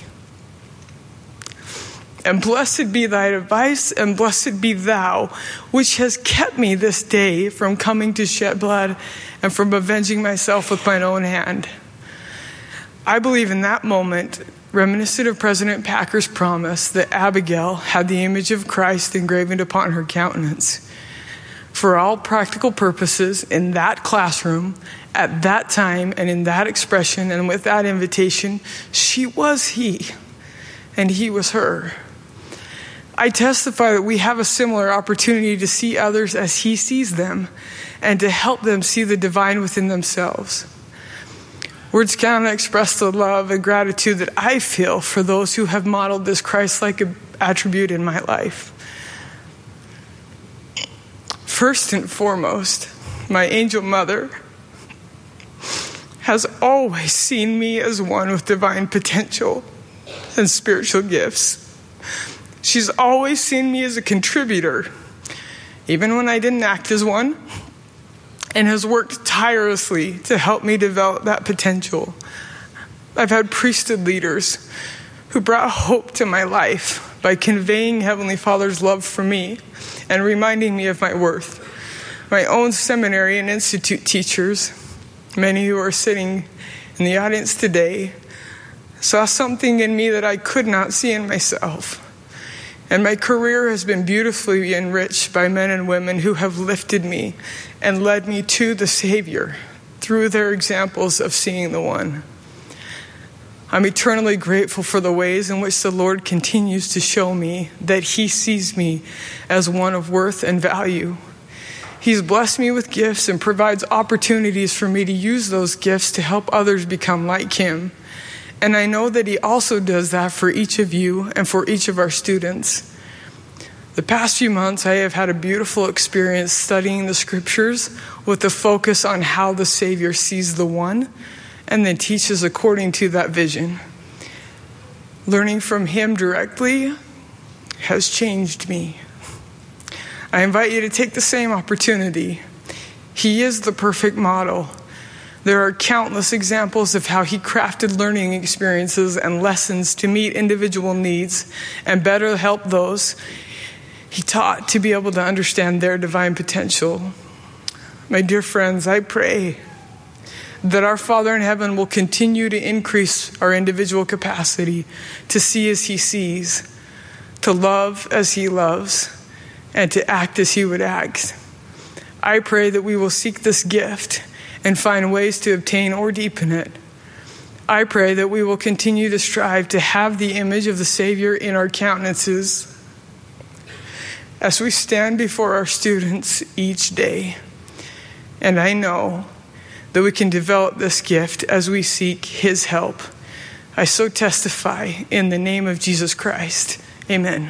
[SPEAKER 8] And blessed be thy device, and blessed be thou, which has kept me this day from coming to shed blood and from avenging myself with mine own hand. I believe in that moment, reminiscent of President Packer's promise, that Abigail had the image of Christ engraved upon her countenance. For all practical purposes, in that classroom, at that time, and in that expression, and with that invitation, she was he, and he was her. I testify that we have a similar opportunity to see others as he sees them and to help them see the divine within themselves. Words cannot express the love and gratitude that I feel for those who have modeled this Christ-like attribute in my life. First and foremost, my angel mother has always seen me as one with divine potential and spiritual gifts. She's always seen me as a contributor, even when I didn't act as one, and has worked tirelessly to help me develop that potential. I've had priesthood leaders who brought hope to my life by conveying Heavenly Father's love for me and reminding me of my worth. My own seminary and institute teachers, many who are sitting in the audience today, saw something in me that I could not see in myself. And my career has been beautifully enriched by men and women who have lifted me and led me to the Savior through their examples of seeing the one. I'm eternally grateful for the ways in which the Lord continues to show me that he sees me as one of worth and value. He's blessed me with gifts and provides opportunities for me to use those gifts to help others become like him. And I know that he also does that for each of you and for each of our students. The past few months, I have had a beautiful experience studying the scriptures with the focus on how the Savior sees the one and then teaches according to that vision. Learning from him directly has changed me. I invite you to take the same opportunity. He is the perfect model. There are countless examples of how he crafted learning experiences and lessons to meet individual needs and better help those he taught to be able to understand their divine potential. My dear friends, I pray that our Father in heaven will continue to increase our individual capacity to see as he sees, to love as he loves, and to act as he would act. I pray that we will seek this gift and find ways to obtain or deepen it. I pray that we will continue to strive to have the image of the Savior in our countenances as we stand before our students each day. And I know that we can develop this gift as we seek his help. I so testify in the name of Jesus Christ. Amen.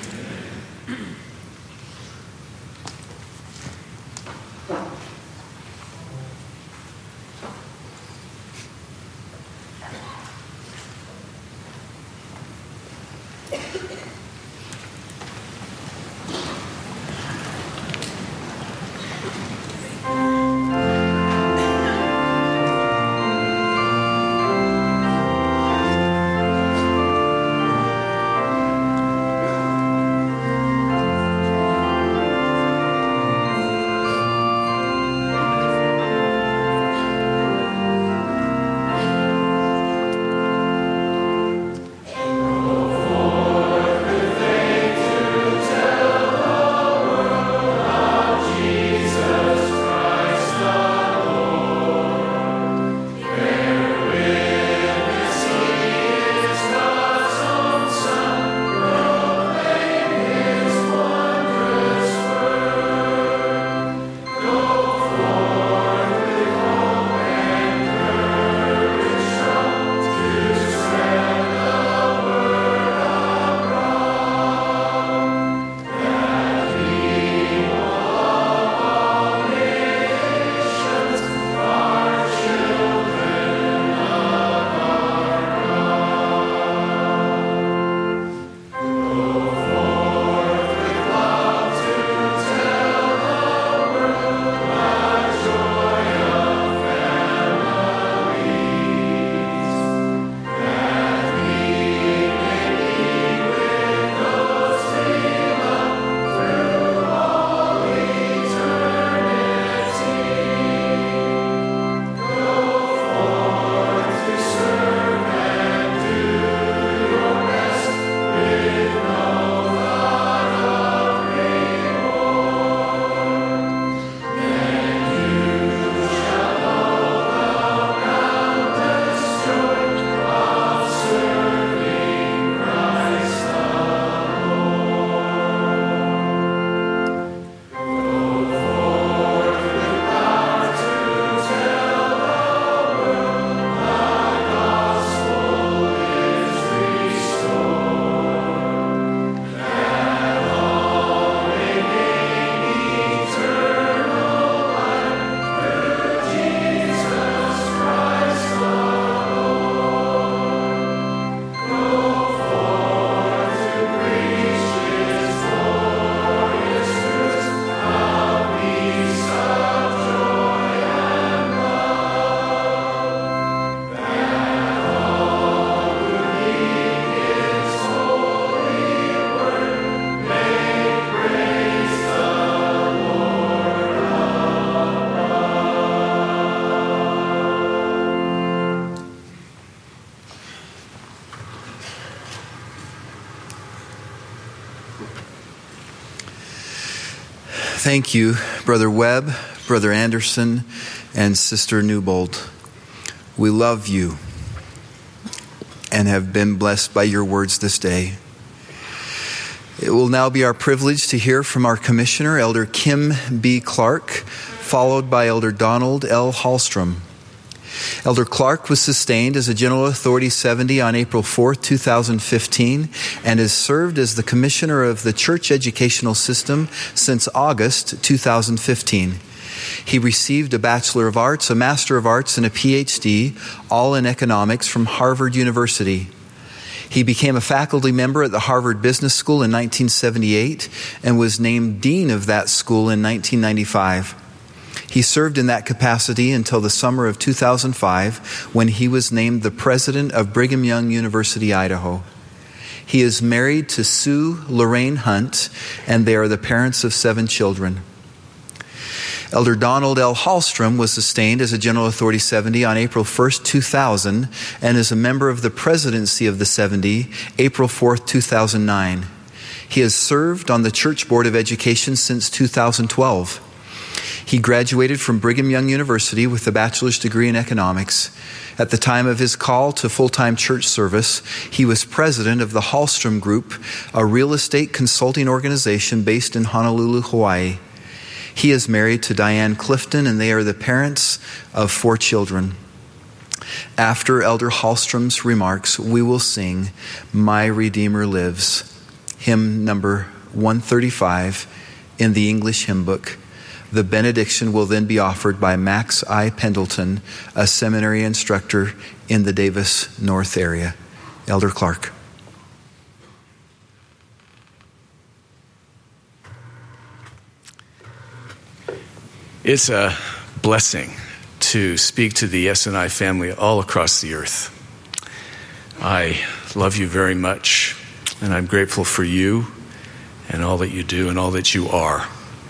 [SPEAKER 1] Thank you, Brother Webb, Brother Anderson, and Sister Newbold. We love you and have been blessed by your words this day. It will now be our privilege to hear from our commissioner, Elder Kim B. Clark, followed by Elder Donald L. Hallstrom. Elder Clark was sustained as a General Authority seventy on April fourth, two thousand fifteen, and has served as the Commissioner of the Church Educational System since August two thousand fifteen. He received a Bachelor of Arts, a Master of Arts, and a P H D, all in economics from Harvard University. He became a faculty member at the Harvard Business School in nineteen seventy-eight and was named dean of that school in nineteen ninety-five. He served in that capacity until the summer of two thousand five, when he was named the president of Brigham Young University, Idaho. He is married to Sue Lorraine Hunt, and they are the parents of seven children. Elder Donald L. Hallstrom was sustained as a General Authority seventy on April first, two thousand, and is a member of the presidency of the seventy, April fourth, two thousand nine. He has served on the Church Board of Education since two thousand twelve. He graduated from Brigham Young University with a bachelor's degree in economics. At the time of his call to full-time church service, he was president of the Hallstrom Group, a real estate consulting organization based in Honolulu, Hawaii. He is married to Diane Clifton, and they are the parents of four children. After Elder Hallstrom's remarks, we will sing My Redeemer Lives, hymn number one thirty-five in the English hymn book. The benediction will then be offered by Max I. Pendleton, a seminary instructor in the Davis North area. Elder Clark.
[SPEAKER 9] It's a blessing to speak to the S and I family all across the earth. I love you very much, and I'm grateful for you and all that you do and all that you are.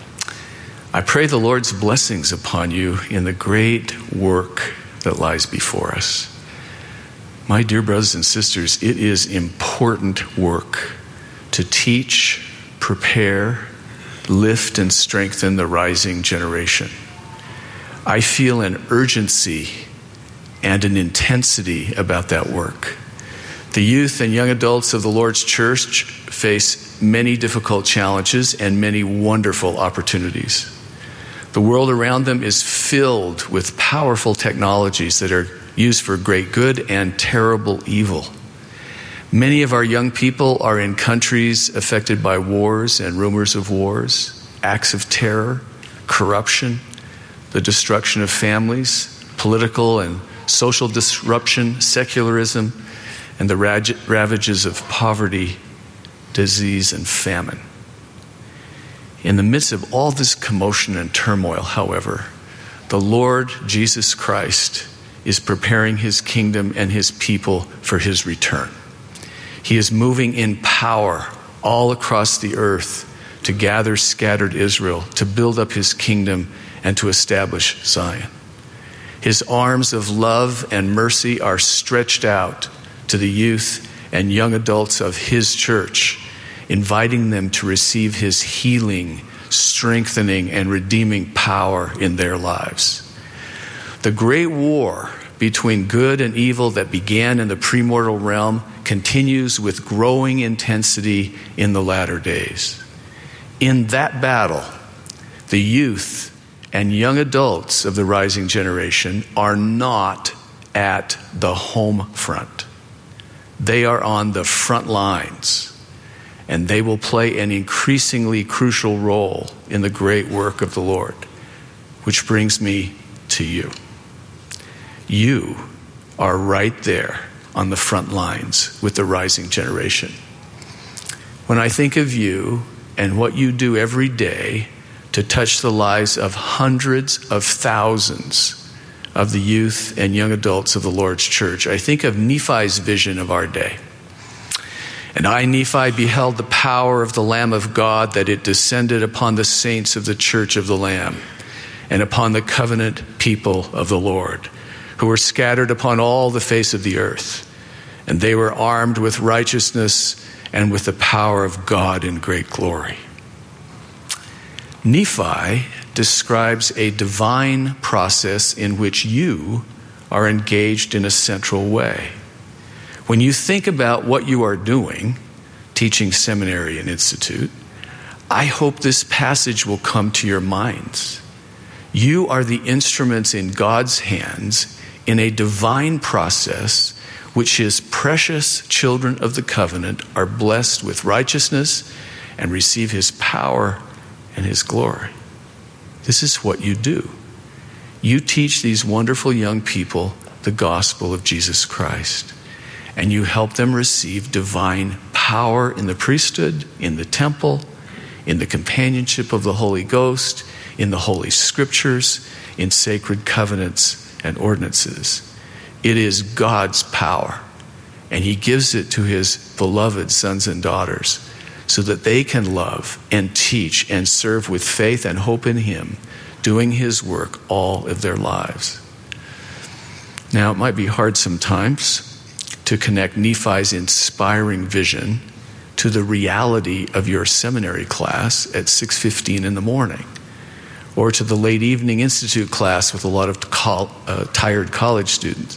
[SPEAKER 9] I pray the Lord's blessings upon you in the great work that lies before us. My dear brothers and sisters, it is important work to teach, prepare, lift, and strengthen the rising generation. I feel an urgency and an intensity about that work. The youth and young adults of the Lord's church face many difficult challenges and many wonderful opportunities. The world around them is filled with powerful technologies that are used for great good and terrible evil. Many of our young people are in countries affected by wars and rumors of wars, acts of terror, corruption, the destruction of families, political and social disruption, secularism, and the ravages of poverty, disease, and famine. In the midst of all this commotion and turmoil, however, the Lord Jesus Christ is preparing his kingdom and his people for his return. He is moving in power all across the earth to gather scattered Israel, to build up his kingdom, and to establish Zion. His arms of love and mercy are stretched out to the youth and young adults of his church, inviting them to receive his healing, strengthening, and redeeming power in their lives. The great war between good and evil that began in the premortal realm continues with growing intensity in the latter days. In that battle, the youth and young adults of the rising generation are not at the home front. They are on the front lines, and they will play an increasingly crucial role in the great work of the Lord, which brings me to you. You are right there on the front lines with the rising generation. When I think of you and what you do every day to touch the lives of hundreds of thousands of the youth and young adults of the Lord's church, I think of Nephi's vision of our day. And I, Nephi, beheld the power of the Lamb of God, that it descended upon the saints of the church of the Lamb and upon the covenant people of the Lord, who were scattered upon all the face of the earth. And they were armed with righteousness and with the power of God in great glory. Nephi describes a divine process in which you are engaged in a central way. When you think about what you are doing, teaching seminary and institute, I hope this passage will come to your minds. You are the instruments in God's hands in a divine process which his precious children of the covenant are blessed with righteousness and receive his power and his glory. This is what you do. You teach these wonderful young people the gospel of Jesus Christ, and you help them receive divine power in the priesthood, in the temple, in the companionship of the Holy Ghost, in the Holy Scriptures, in sacred covenants and ordinances. It is God's power, and He gives it to His beloved sons and daughters so that they can love and teach and serve with faith and hope in Him, doing His work all of their lives. Now, it might be hard sometimes to connect Nephi's inspiring vision to the reality of your seminary class at six fifteen in the morning, or to the late evening institute class with a lot of col- uh, tired college students.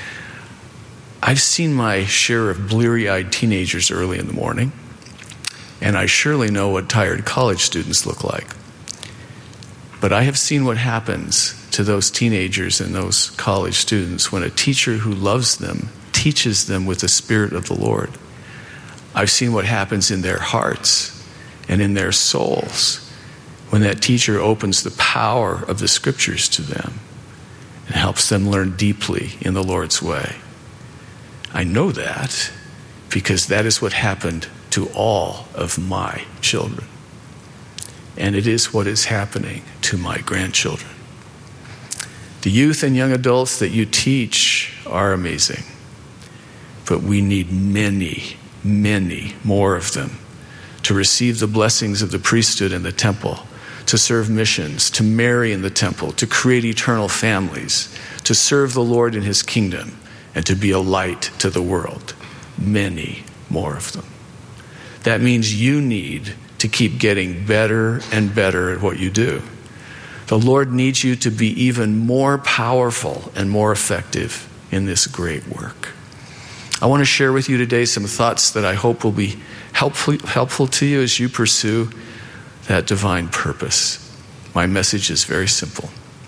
[SPEAKER 9] I've seen my share of bleary-eyed teenagers early in the morning, and I surely know what tired college students look like. But I have seen what happens to those teenagers and those college students when a teacher who loves them teaches them with the Spirit of the Lord. I've seen what happens in their hearts and in their souls when that teacher opens the power of the Scriptures to them and helps them learn deeply in the Lord's way. I know that because that is what happened to all of my children. And it is what is happening to my grandchildren. The youth and young adults that you teach are amazing, but we need many, many more of them to receive the blessings of the priesthood and the temple, to serve missions, to marry in the temple, to create eternal families, to serve the Lord in His kingdom, and to be a light to the world. Many more of them. That means you need to keep getting better and better at what you do. The Lord needs you to be even more powerful and more effective in this great work. I want to share with you today some thoughts that I hope will be helpful, helpful to you as you pursue that divine purpose. My message is very simple.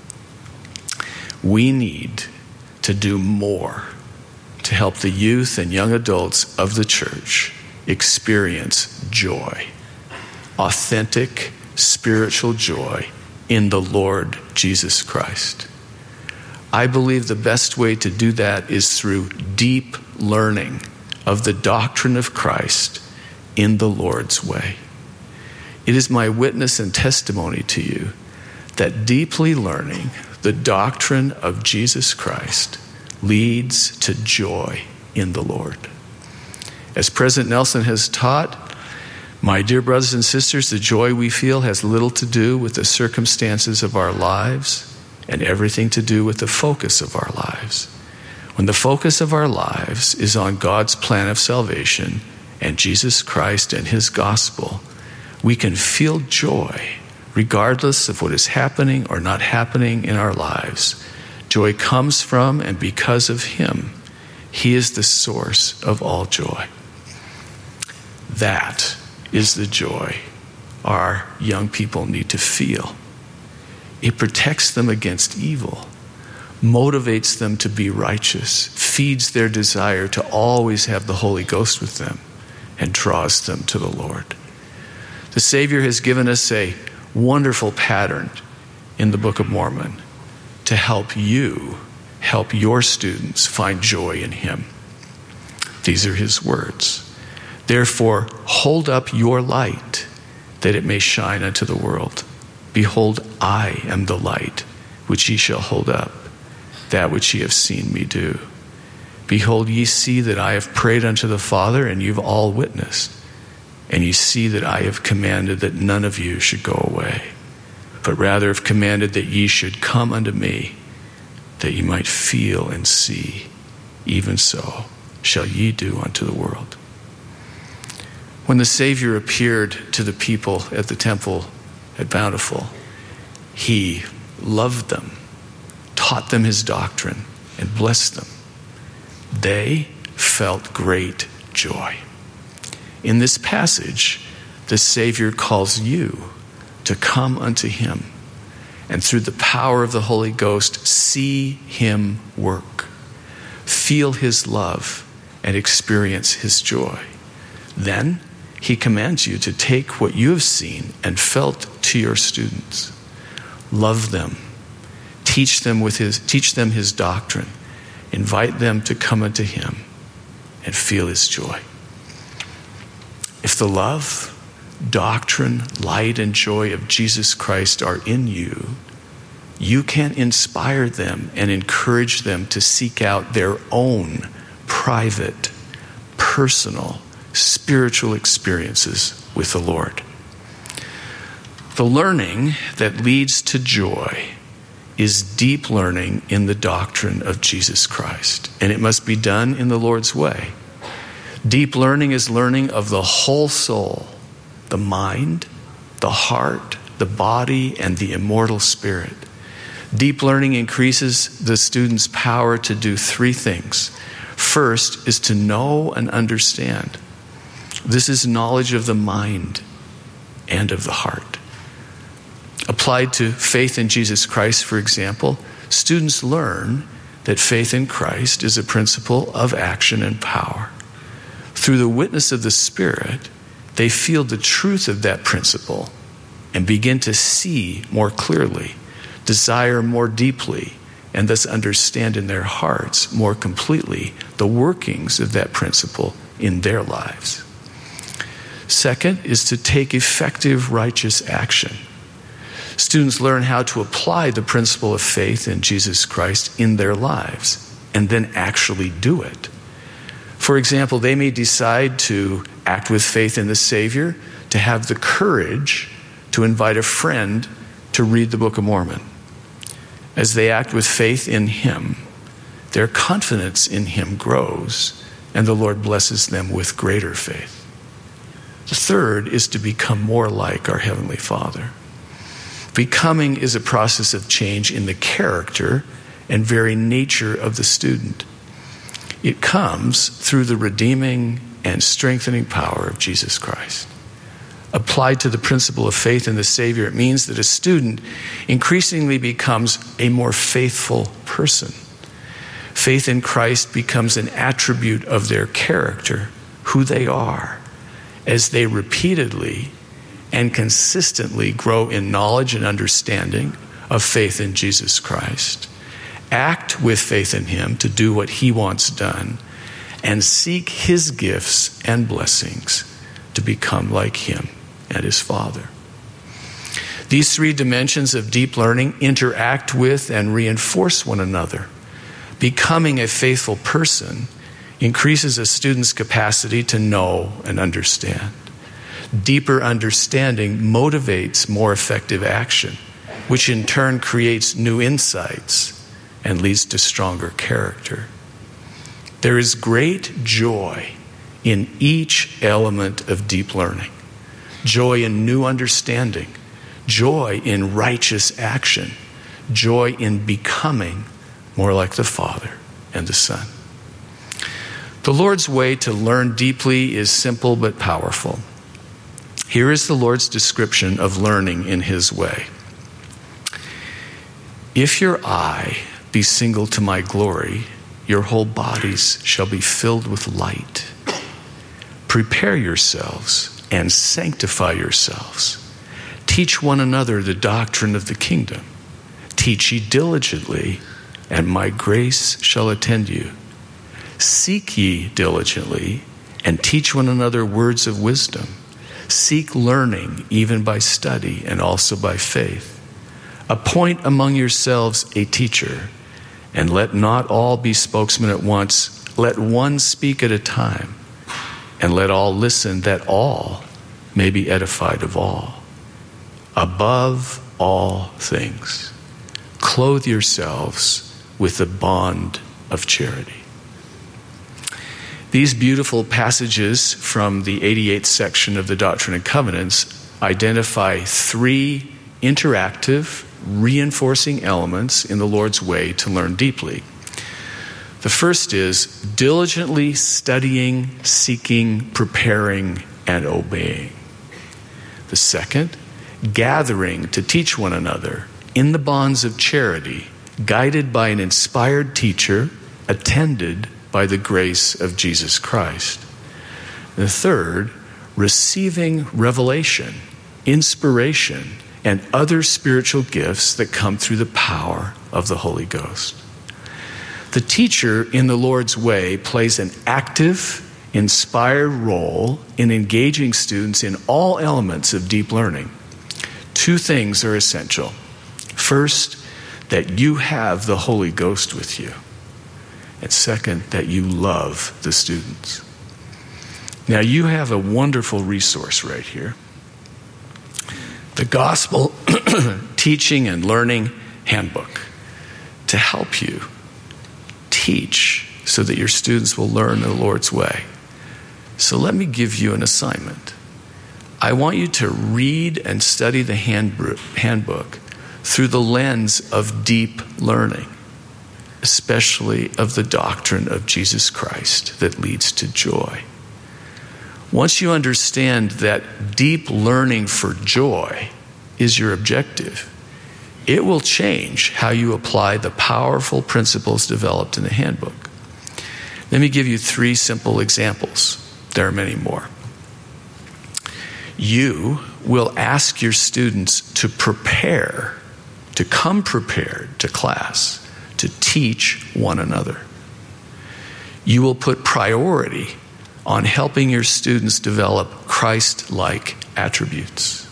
[SPEAKER 9] We need to do more to help the youth and young adults of the church experience joy, authentic spiritual joy in the Lord Jesus Christ. I believe the best way to do that is through deep learning of the doctrine of Christ in the Lord's way. It is my witness and testimony to you that deeply learning the doctrine of Jesus Christ leads to joy in the Lord. As President Nelson has taught, my dear brothers and sisters, the joy we feel has little to do with the circumstances of our lives and everything to do with the focus of our lives. When the focus of our lives is on God's plan of salvation and Jesus Christ and His gospel, we can feel joy regardless of what is happening or not happening in our lives. Joy comes from and because of Him. He is the source of all joy. That is the joy our young people need to feel. It protects them against evil, motivates them to be righteous, feeds their desire to always have the Holy Ghost with them, and draws them to the Lord. The Savior has given us a wonderful pattern in the Book of Mormon to help you, help your students find joy in Him. These are His words. Therefore, hold up your light, that it may shine unto the world. Behold, I am the light, which ye shall hold up, that which ye have seen me do. Behold, ye see that I have prayed unto the Father, and you've all witnessed. And ye see that I have commanded that none of you should go away, but rather have commanded that ye should come unto me, that ye might feel and see. Even so shall ye do unto the world. When the Savior appeared to the people at the temple at Bountiful, He loved them, taught them His doctrine, and blessed them. They felt great joy. In this passage, the Savior calls you to come unto Him, and through the power of the Holy Ghost, see Him work, feel His love, and experience His joy. Then He commands you to take what you have seen and felt to your students. love them, teach them with his teach them his doctrine, invite them to come unto him and feel his joy. If the love, doctrine, light, and joy of Jesus Christ are in you, you can inspire them and encourage them to seek out their own private, personal, spiritual experiences with the Lord. The learning that leads to joy is deep learning in the doctrine of Jesus Christ, and it must be done in the Lord's way. Deep learning is learning of the whole soul, the mind, the heart, the body, and the immortal spirit. Deep learning increases the student's power to do three things. First is to know and understand. This is knowledge of the mind and of the heart. Applied to faith in Jesus Christ, for example, students learn that faith in Christ is a principle of action and power. Through the witness of the Spirit, they feel the truth of that principle and begin to see more clearly, desire more deeply, and thus understand in their hearts more completely the workings of that principle in their lives. Second is to take effective righteous action. Students learn how to apply the principle of faith in Jesus Christ in their lives and then actually do it. For example, they may decide to act with faith in the Savior, to have the courage to invite a friend to read the Book of Mormon. As they act with faith in Him, their confidence in Him grows, and the Lord blesses them with greater faith. The third is to become more like our Heavenly Father. Becoming is a process of change in the character and very nature of the student. It comes through the redeeming and strengthening power of Jesus Christ. Applied to the principle of faith in the Savior, it means that a student increasingly becomes a more faithful person. Faith in Christ becomes an attribute of their character, who they are, as they repeatedly and consistently grow in knowledge and understanding of faith in Jesus Christ, act with faith in Him to do what He wants done, and seek His gifts and blessings to become like Him and His Father. These three dimensions of deep learning interact with and reinforce one another. Becoming a faithful person increases a student's capacity to know and understand. Deeper understanding motivates more effective action, which in turn creates new insights and leads to stronger character. There is great joy in each element of deep learning. Joy in new understanding, joy in righteous action, joy in becoming more like the Father and the Son. The Lord's way to learn deeply is simple but powerful. Here is the Lord's description of learning in His way. If your eye be single to my glory, your whole bodies shall be filled with light. Prepare yourselves and sanctify yourselves. Teach one another the doctrine of the kingdom. Teach ye diligently, and my grace shall attend you. Seek ye diligently, and teach one another words of wisdom. Seek learning, even by study, and also by faith. Appoint among yourselves a teacher, and let not all be spokesmen at once. Let one speak at a time, and let all listen, that all may be edified of all. Above all things, clothe yourselves with the bond of charity. These beautiful passages from the eighty-eighth section of the Doctrine and Covenants identify three interactive, reinforcing elements in the Lord's way to learn deeply. The first is diligently studying, seeking, preparing, and obeying. The second, gathering to teach one another in the bonds of charity, guided by an inspired teacher, attended by the grace of Jesus Christ. The third, receiving revelation, inspiration, and other spiritual gifts that come through the power of the Holy Ghost. The teacher in the Lord's way plays an active, inspired role in engaging students in all elements of deep learning. Two things are essential. First, that you have the Holy Ghost with you. And second, that you love the students. Now, you have a wonderful resource right here. The Gospel Teaching and Learning Handbook to help you teach so that your students will learn the Lord's way. So let me give you an assignment. I want you to read and study the handbook through the lens of deep learning, especially of the doctrine of Jesus Christ that leads to joy. Once you understand that deep learning for joy is your objective, it will change how you apply the powerful principles developed in the handbook. Let me give you three simple examples. There are many more. You will ask your students to prepare, to come prepared to class, to teach one another. You will put priority on helping your students develop Christ-like attributes.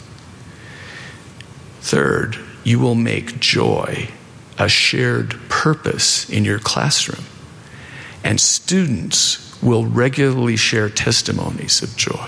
[SPEAKER 9] Third, you will make joy a shared purpose in your classroom, and students will regularly share testimonies of joy.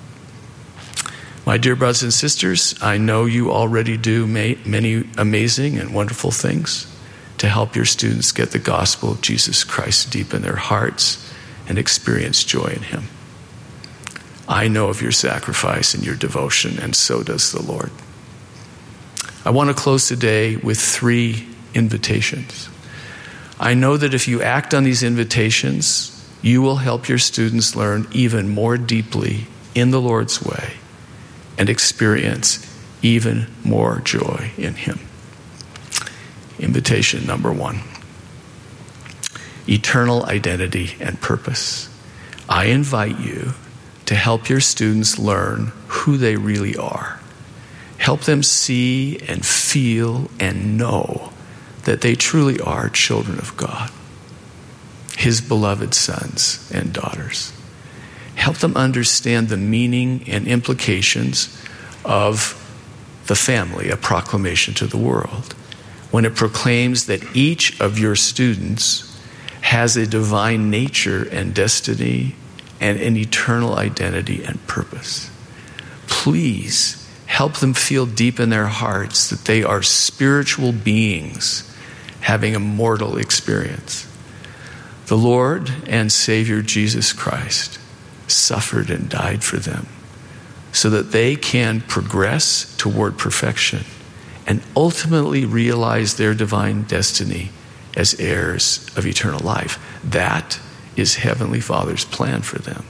[SPEAKER 9] My dear brothers and sisters, I know you already do many amazing and wonderful things to help your students get the gospel of Jesus Christ deep in their hearts and experience joy in Him. I know of your sacrifice and your devotion, and so does the Lord. I want to close today with three invitations. I know that if you act on these invitations, you will help your students learn even more deeply in the Lord's way and experience even more joy in Him. Invitation number one. Eternal identity and purpose. I invite you to help your students learn who they really are. Help them see and feel and know that they truly are children of God, His beloved sons and daughters. Help them understand the meaning and implications of the family, a proclamation to the world, when it proclaims that each of your students has a divine nature and destiny and an eternal identity and purpose. Please help them feel deep in their hearts that they are spiritual beings having a mortal experience. The Lord and Savior Jesus Christ suffered and died for them so that they can progress toward perfection and ultimately realize their divine destiny as heirs of eternal life. That is Heavenly Father's plan for them.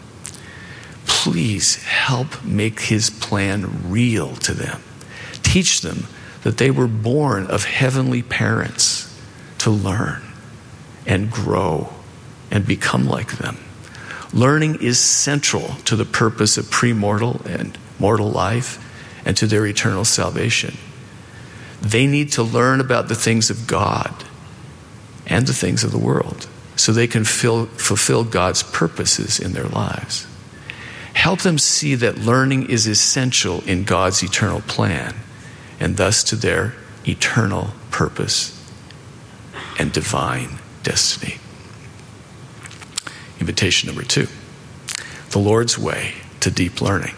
[SPEAKER 9] Please help make His plan real to them. Teach them that they were born of heavenly parents to learn and grow and become like them. Learning is central to the purpose of premortal and mortal life and to their eternal salvation. They need to learn about the things of God and the things of the world so they can fill, fulfill God's purposes in their lives. Help them see that learning is essential in God's eternal plan and thus to their eternal purpose and divine destiny. Invitation number two, the Lord's way to deep learning.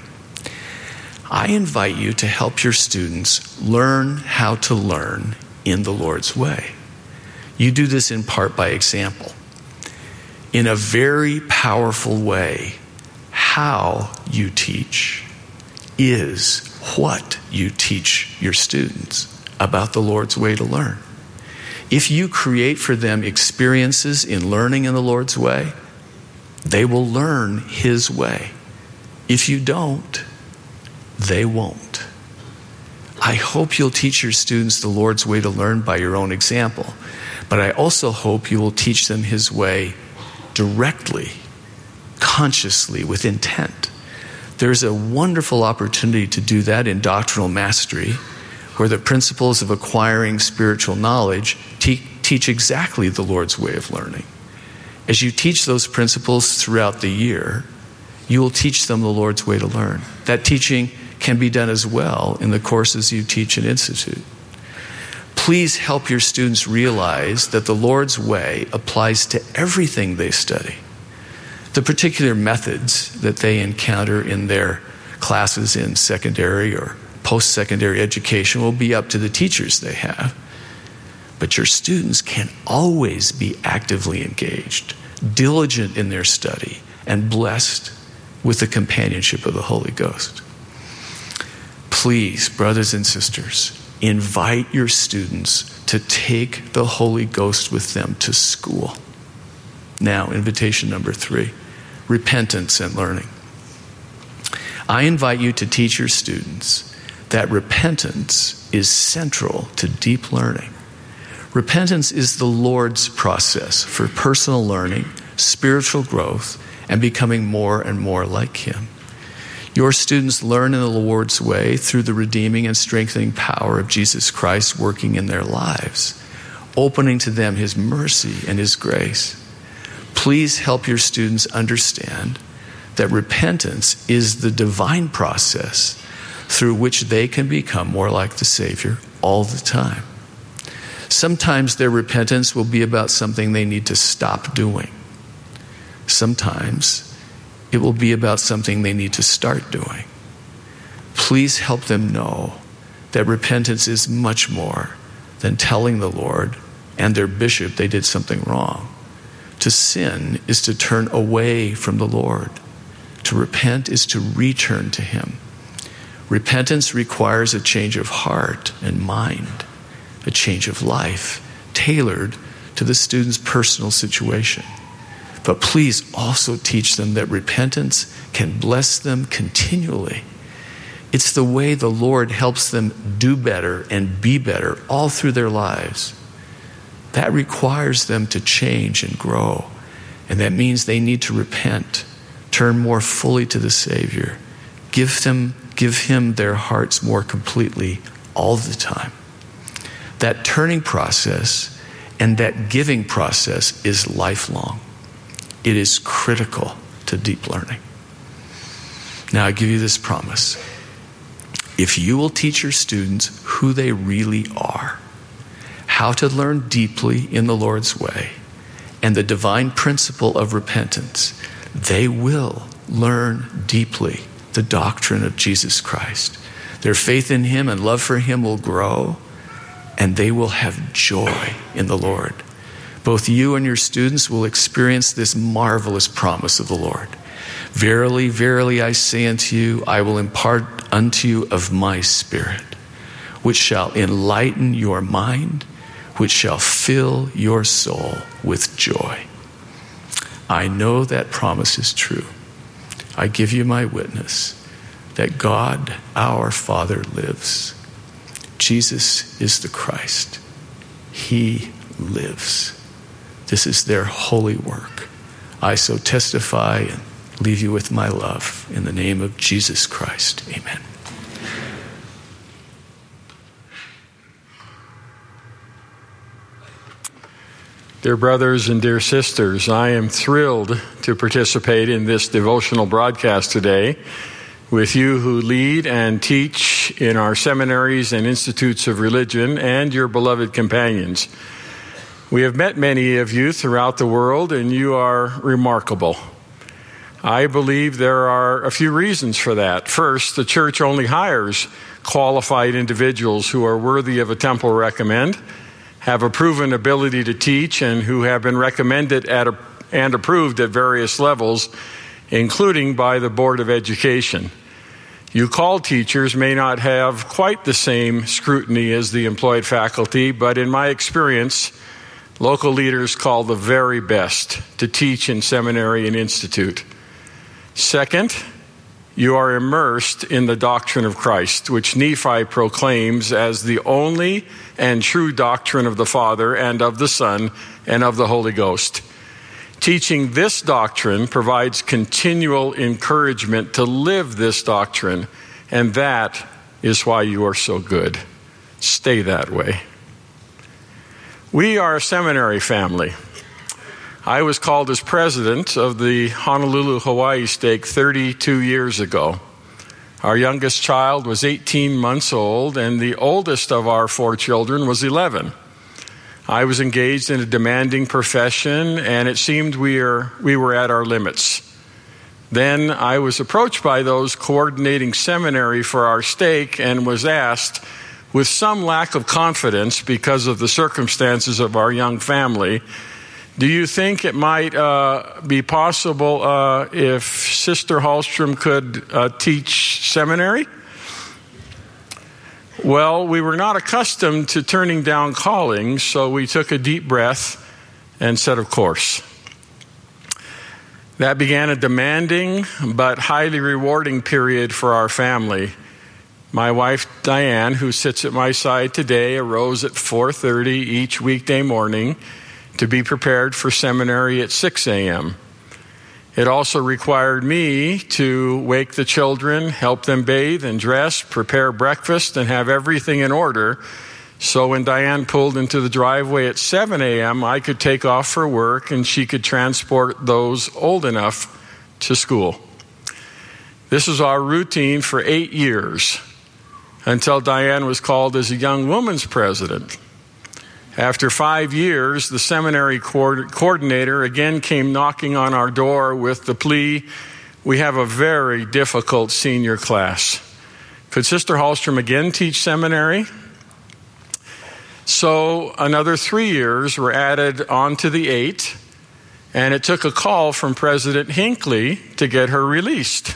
[SPEAKER 9] I invite you to help your students learn how to learn in the Lord's way. You do this in part by example. In a very powerful way, how you teach is what you teach your students about the Lord's way to learn. If you create for them experiences in learning in the Lord's way, they will learn His way. If you don't, they won't. I hope you'll teach your students the Lord's way to learn by your own example, but I also hope you will teach them His way directly, consciously, with intent. There's a wonderful opportunity to do that in doctrinal mastery where the principles of acquiring spiritual knowledge te- teach exactly the Lord's way of learning. As you teach those principles throughout the year, you will teach them the Lord's way to learn. That teaching can be done as well in the courses you teach in Institute. Please help your students realize that the Lord's way applies to everything they study. The particular methods that they encounter in their classes in secondary or post-secondary education will be up to the teachers they have. But your students can always be actively engaged, diligent in their study, and blessed with the companionship of the Holy Ghost. Please, brothers and sisters, invite your students to take the Holy Ghost with them to school. Now, invitation number three, repentance and learning. I invite you to teach your students that repentance is central to deep learning. Repentance is the Lord's process for personal learning, spiritual growth, and becoming more and more like Him. Your students learn in the Lord's way through the redeeming and strengthening power of Jesus Christ working in their lives, opening to them His mercy and His grace. Please help your students understand that repentance is the divine process through which they can become more like the Savior all the time. Sometimes their repentance will be about something they need to stop doing. Sometimes it will be about something they need to start doing. Please help them know that repentance is much more than telling the Lord and their bishop they did something wrong. To sin is to turn away from the Lord. To repent is to return to Him. Repentance requires a change of heart and mind, a change of life, tailored to the student's personal situation. But please also teach them that repentance can bless them continually. It's the way the Lord helps them do better and be better all through their lives. That requires them to change and grow. And that means they need to repent, turn more fully to the Savior, give them, give Him their hearts more completely all the time. That turning process and that giving process is lifelong. It is critical to deep learning. Now I give you this promise. If you will teach your students who they really are, how to learn deeply in the Lord's way, and the divine principle of repentance, they will learn deeply the doctrine of Jesus Christ. Their faith in Him and love for Him will grow, and they will have joy in the Lord. Both you and your students will experience this marvelous promise of the Lord. Verily, verily, I say unto you, I will impart unto you of my Spirit, which shall enlighten your mind, which shall fill your soul with joy. I know that promise is true. I give you my witness that God, our Father, lives. Jesus is the Christ. He lives. This is their holy work. I so testify and leave you with my love in the name of Jesus Christ. Amen.
[SPEAKER 10] Dear brothers and dear sisters, I am thrilled to participate in this devotional broadcast today with you who lead and teach in our seminaries and institutes of religion and your beloved companions. We have met many of you throughout the world, and you are remarkable. I believe there are a few reasons for that. First, the church only hires qualified individuals who are worthy of a temple recommend, have a proven ability to teach, and who have been recommended at a, and approved at various levels, including by the Board of Education. You called teachers may not have quite the same scrutiny as the employed faculty, but in my experience, local leaders call the very best to teach in seminary and institute. Second, you are immersed in the doctrine of Christ, which Nephi proclaims as the only and true doctrine of the Father and of the Son and of the Holy Ghost. Teaching this doctrine provides continual encouragement to live this doctrine, and that is why you are so good. stay that way. We are a seminary family. I was called as president of the Honolulu, Hawaii stake thirty-two years ago. Our youngest child was eighteen months old, and the oldest of our four children was eleven. I was engaged in a demanding profession, and it seemed we are, we were at our limits. Then I was approached by those coordinating seminary for our stake and was asked, with some lack of confidence because of the circumstances of our young family, do you think it might uh, be possible uh, if Sister Hallstrom could uh, teach seminary? Well, we were not accustomed to turning down callings, so we took a deep breath and said, of course. That began a demanding but highly rewarding period for our family. My wife, Diane, who sits at my side today, arose at four thirty each weekday morning to be prepared for seminary at six a.m. It also required me to wake the children, help them bathe and dress, prepare breakfast, and have everything in order. So when Diane pulled into the driveway at seven a.m., I could take off for work and she could transport those old enough to school. This was our routine for eight years until Diane was called as a young woman's president. After five years, the seminary co- coordinator again came knocking on our door with the plea, we have a very difficult senior class. Could Sister Hallstrom again teach seminary? So another three years were added onto the eight, and it took a call from President Hinckley to get her released.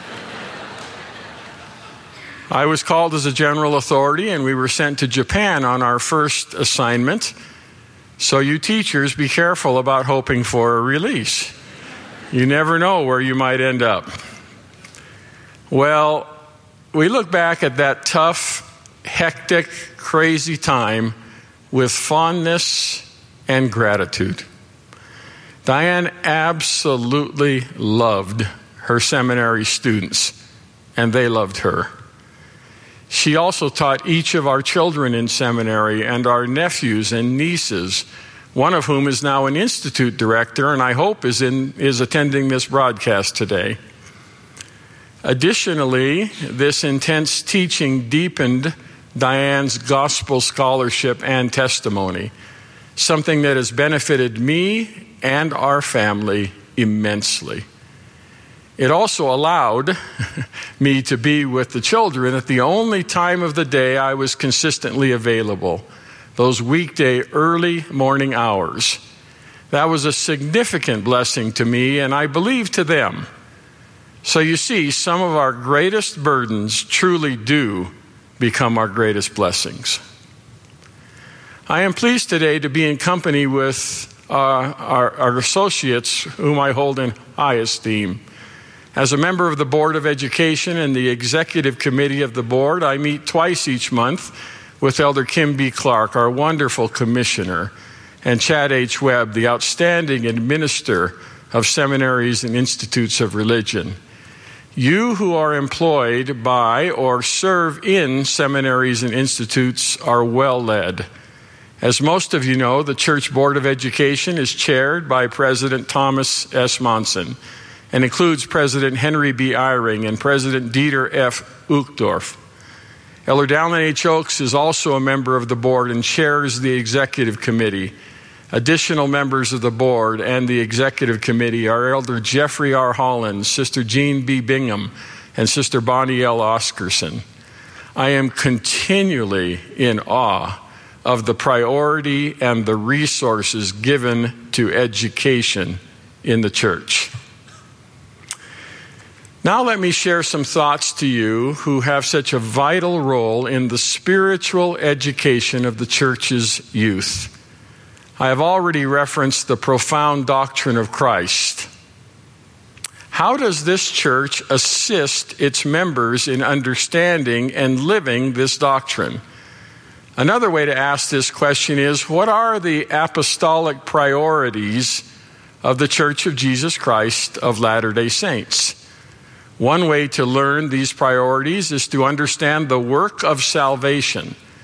[SPEAKER 10] I was called as a general authority, and we were sent to Japan on our first assignment. So you teachers, be careful about hoping for a release. You never know where you might end up. Well, we look back at that tough, hectic, crazy time with fondness and gratitude. Diane absolutely loved her seminary students, and they loved her. She also taught each of our children in seminary and our nephews and nieces, one of whom is now an institute director and I hope is in is attending this broadcast today. Additionally, this intense teaching deepened Diane's gospel scholarship and testimony, something that has benefited me and our family immensely. It also allowed me to be with the children at the only time of the day I was consistently available, those weekday early morning hours. That was a significant blessing to me, and I believe to them. So you see, some of our greatest burdens truly do become our greatest blessings. I am pleased today to be in company with uh, our, our associates whom I hold in high esteem. As a member of the Board of Education and the Executive Committee of the Board, I meet twice each month with Elder Kim B. Clark, our wonderful commissioner, and Chad H. Webb, the outstanding administrator of seminaries and institutes of religion. You who are employed by or serve in seminaries and institutes are well led. As most of you know, the Church Board of Education is chaired by President Thomas S. Monson, and includes President Henry B. Eyring and President Dieter F. Uchtdorf. Elder Dallin H. Oaks is also a member of the board and chairs the executive committee. Additional members of the board and the executive committee are Elder Jeffrey R. Holland, Sister Jean B. Bingham, and Sister Bonnie L. Oscarson. I am continually in awe of the priority and the resources given to education in the church. Now let me share some thoughts to you who have such a vital role in the spiritual education of the church's youth. I have already referenced the profound doctrine of Christ. How does this church assist its members in understanding and living this doctrine? Another way to ask this question is, what are the apostolic priorities of the Church of Jesus Christ of Latter-day Saints? One way to learn these priorities is to understand the work of salvation,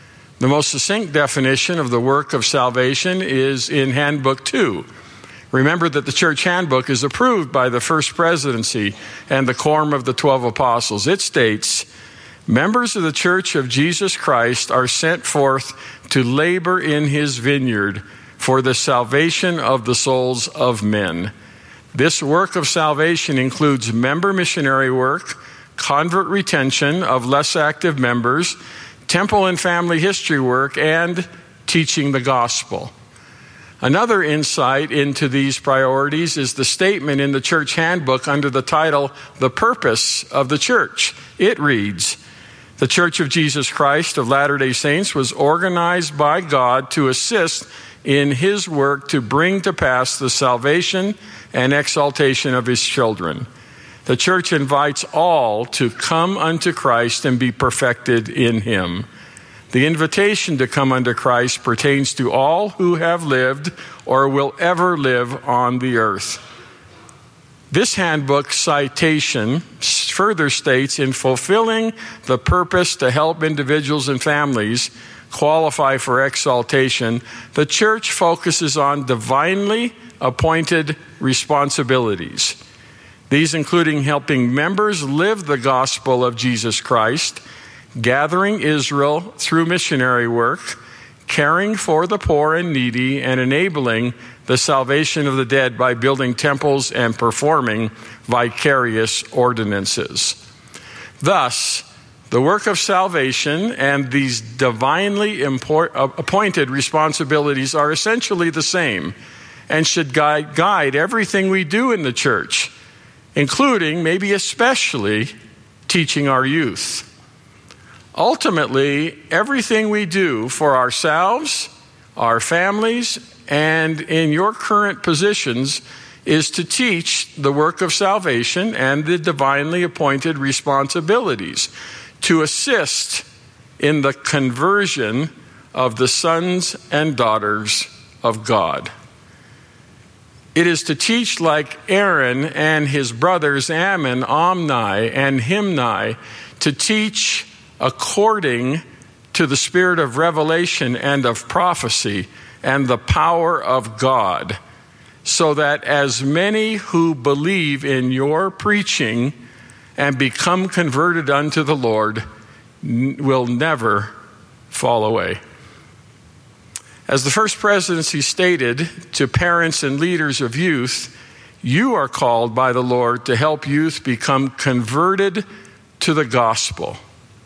[SPEAKER 10] The most succinct definition of the work of salvation is in Handbook two. Remember that the church handbook is approved by the First Presidency and the Quorum of the Twelve Apostles. It states, members of the Church of Jesus Christ are sent forth to labor in his vineyard for the salvation of the souls of men. This work of salvation includes member missionary work, convert retention of less active members, temple and family history work, and teaching the gospel. Another insight into these priorities is the statement in the church handbook under the title, The Purpose of the Church. It reads, the Church of Jesus Christ of Latter-day Saints was organized by God to assist in his work to bring to pass the salvation and exaltation of his children. The church invites all to come unto Christ and be perfected in him. The invitation to come unto Christ pertains to all who have lived or will ever live on the earth. This handbook citation further states, in fulfilling the purpose to help individuals and families qualify for exaltation, the church focuses on divinely appointed responsibilities. These including helping members live the gospel of Jesus Christ, gathering Israel through missionary work, caring for the poor and needy, and enabling the salvation of the dead by building temples and performing vicarious ordinances. Thus, the work of salvation and these divinely import, uh, appointed responsibilities are essentially the same and should guide, guide everything we do in the church, including, maybe especially, teaching our youth. Ultimately, everything we do for ourselves, our families, and in your current positions is to teach the work of salvation and the divinely appointed responsibilities, to assist in the conversion of the sons and daughters of God. It is to teach like Aaron and his brothers Ammon, Omni, and Himni, to teach according to the spirit of revelation and of prophecy and the power of God, so that as many who believe in your preaching and become converted unto the Lord n- will never fall away. As the First Presidency stated to parents and leaders of youth, you are called by the Lord to help youth become converted to the gospel.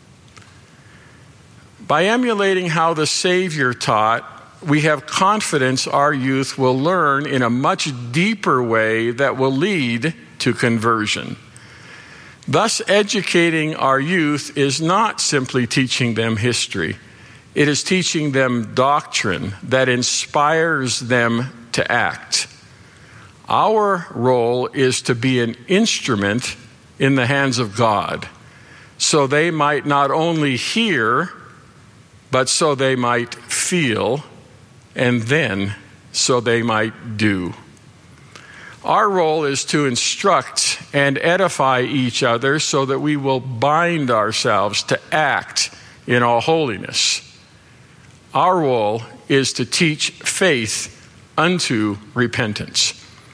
[SPEAKER 10] By emulating how the Savior taught, we have confidence our youth will learn in a much deeper way that will lead to conversion. Thus, educating our youth is not simply teaching them history. It is teaching them doctrine that inspires them to act. Our role is to be an instrument in the hands of God, so they might not only hear, but so they might feel, and then so they might do. Our role is to instruct and edify each other so that we will bind ourselves to act in all holiness. Our role is to teach faith unto repentance.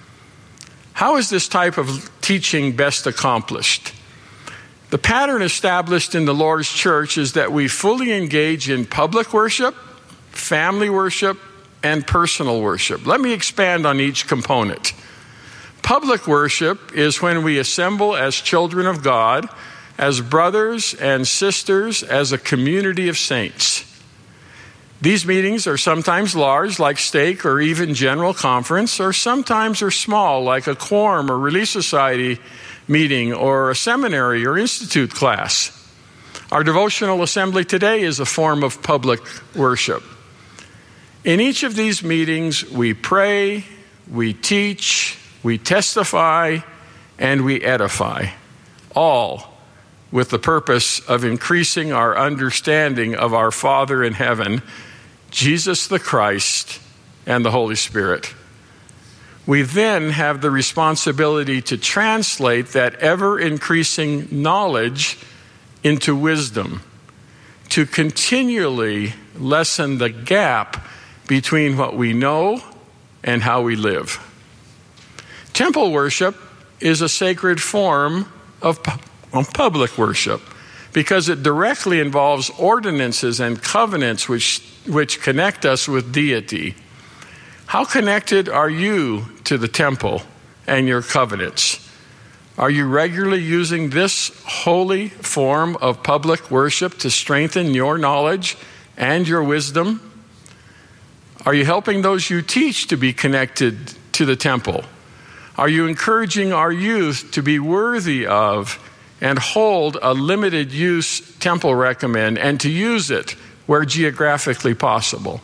[SPEAKER 10] How is this type of teaching best accomplished? The pattern established in the Lord's church is that we fully engage in public worship, family worship, and personal worship. Let me expand on each component. Public worship is when we assemble as children of God, as brothers and sisters, as a community of saints. These meetings are sometimes large, like stake or even general conference, or sometimes are small, like a quorum or Relief Society meeting or a seminary or institute class. Our devotional assembly today is a form of public worship. In each of these meetings, we pray, we teach, we testify, and we edify, all with the purpose of increasing our understanding of our Father in heaven, Jesus the Christ, and the Holy Spirit. We then have the responsibility to translate that ever-increasing knowledge into wisdom, to continually lessen the gap between what we know and how we live. Temple worship is a sacred form of, of public worship because it directly involves ordinances and covenants which, which connect us with deity. How connected are you to the temple and your covenants? Are you regularly using this holy form of public worship to strengthen your knowledge and your wisdom? Are you helping those you teach to be connected to the temple? Are you encouraging our youth to be worthy of and hold a limited use temple recommend and to use it where geographically possible?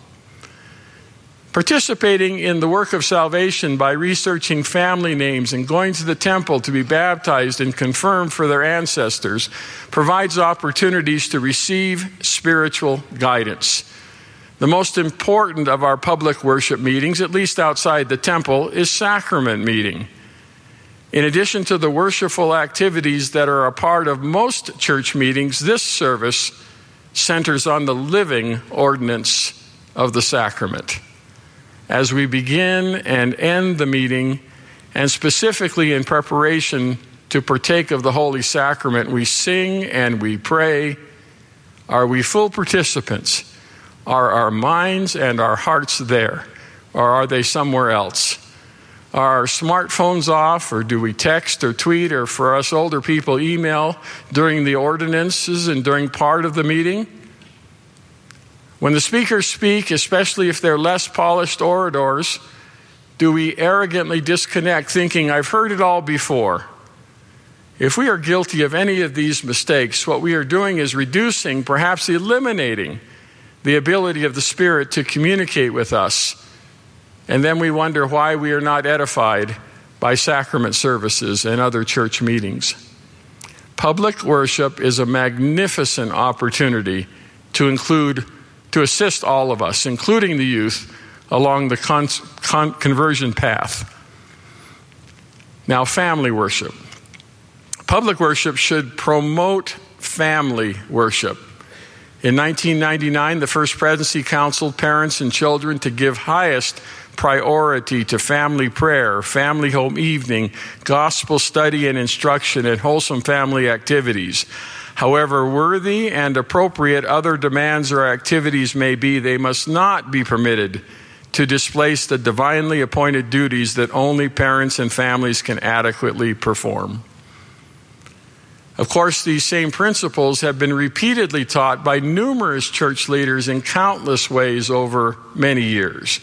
[SPEAKER 10] Participating in the work of salvation by researching family names and going to the temple to be baptized and confirmed for their ancestors provides opportunities to receive spiritual guidance. The most important of our public worship meetings, at least outside the temple, is sacrament meeting. In addition to the worshipful activities that are a part of most church meetings, this service centers on the living ordinance of the sacrament. As we begin and end the meeting, and specifically in preparation to partake of the Holy Sacrament, we sing and we pray. Are we full participants? Are our minds and our hearts there? Or are they somewhere else? Are our smartphones off, or do we text or tweet, or for us older people, email during the ordinances and during part of the meeting? When the speakers speak, especially if they're less polished orators, do we arrogantly disconnect, thinking, I've heard it all before? If we are guilty of any of these mistakes, what we are doing is reducing, perhaps eliminating, the ability of the Spirit to communicate with us. And then we wonder why we are not edified by sacrament services and other church meetings. Public worship is a magnificent opportunity to include to assist all of us, including the youth, along the con- con- conversion path. Now, family worship. Public worship should promote family worship. In nineteen ninety-nine, the First Presidency counseled parents and children to give highest priority to family prayer, family home evening, gospel study and instruction, and wholesome family activities. However worthy and appropriate other demands or activities may be, they must not be permitted to displace the divinely appointed duties that only parents and families can adequately perform. Of course, these same principles have been repeatedly taught by numerous church leaders in countless ways over many years.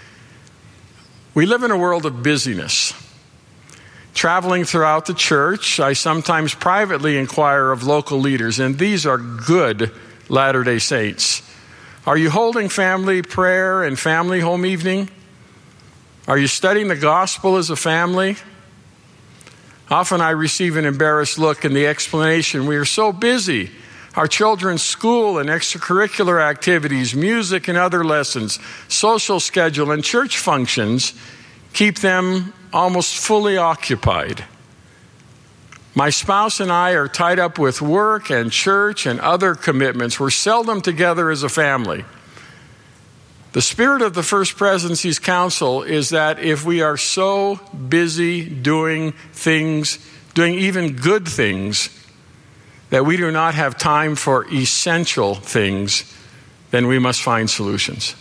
[SPEAKER 10] We live in a world of busyness. Traveling throughout the church, I sometimes privately inquire of local leaders, and these are good Latter-day Saints. Are you holding family prayer and family home evening? Are you studying the gospel as a family? Often I receive an embarrassed look and the explanation, we are so busy. Our children's school and extracurricular activities, music and other lessons, social schedule, and church functions keep them almost fully occupied. My spouse and I are tied up with work and church and other commitments. We're seldom together as a family. The spirit of the First Presidency's counsel is that if we are so busy doing things, doing even good things, that we do not have time for essential things, then we must find solutions.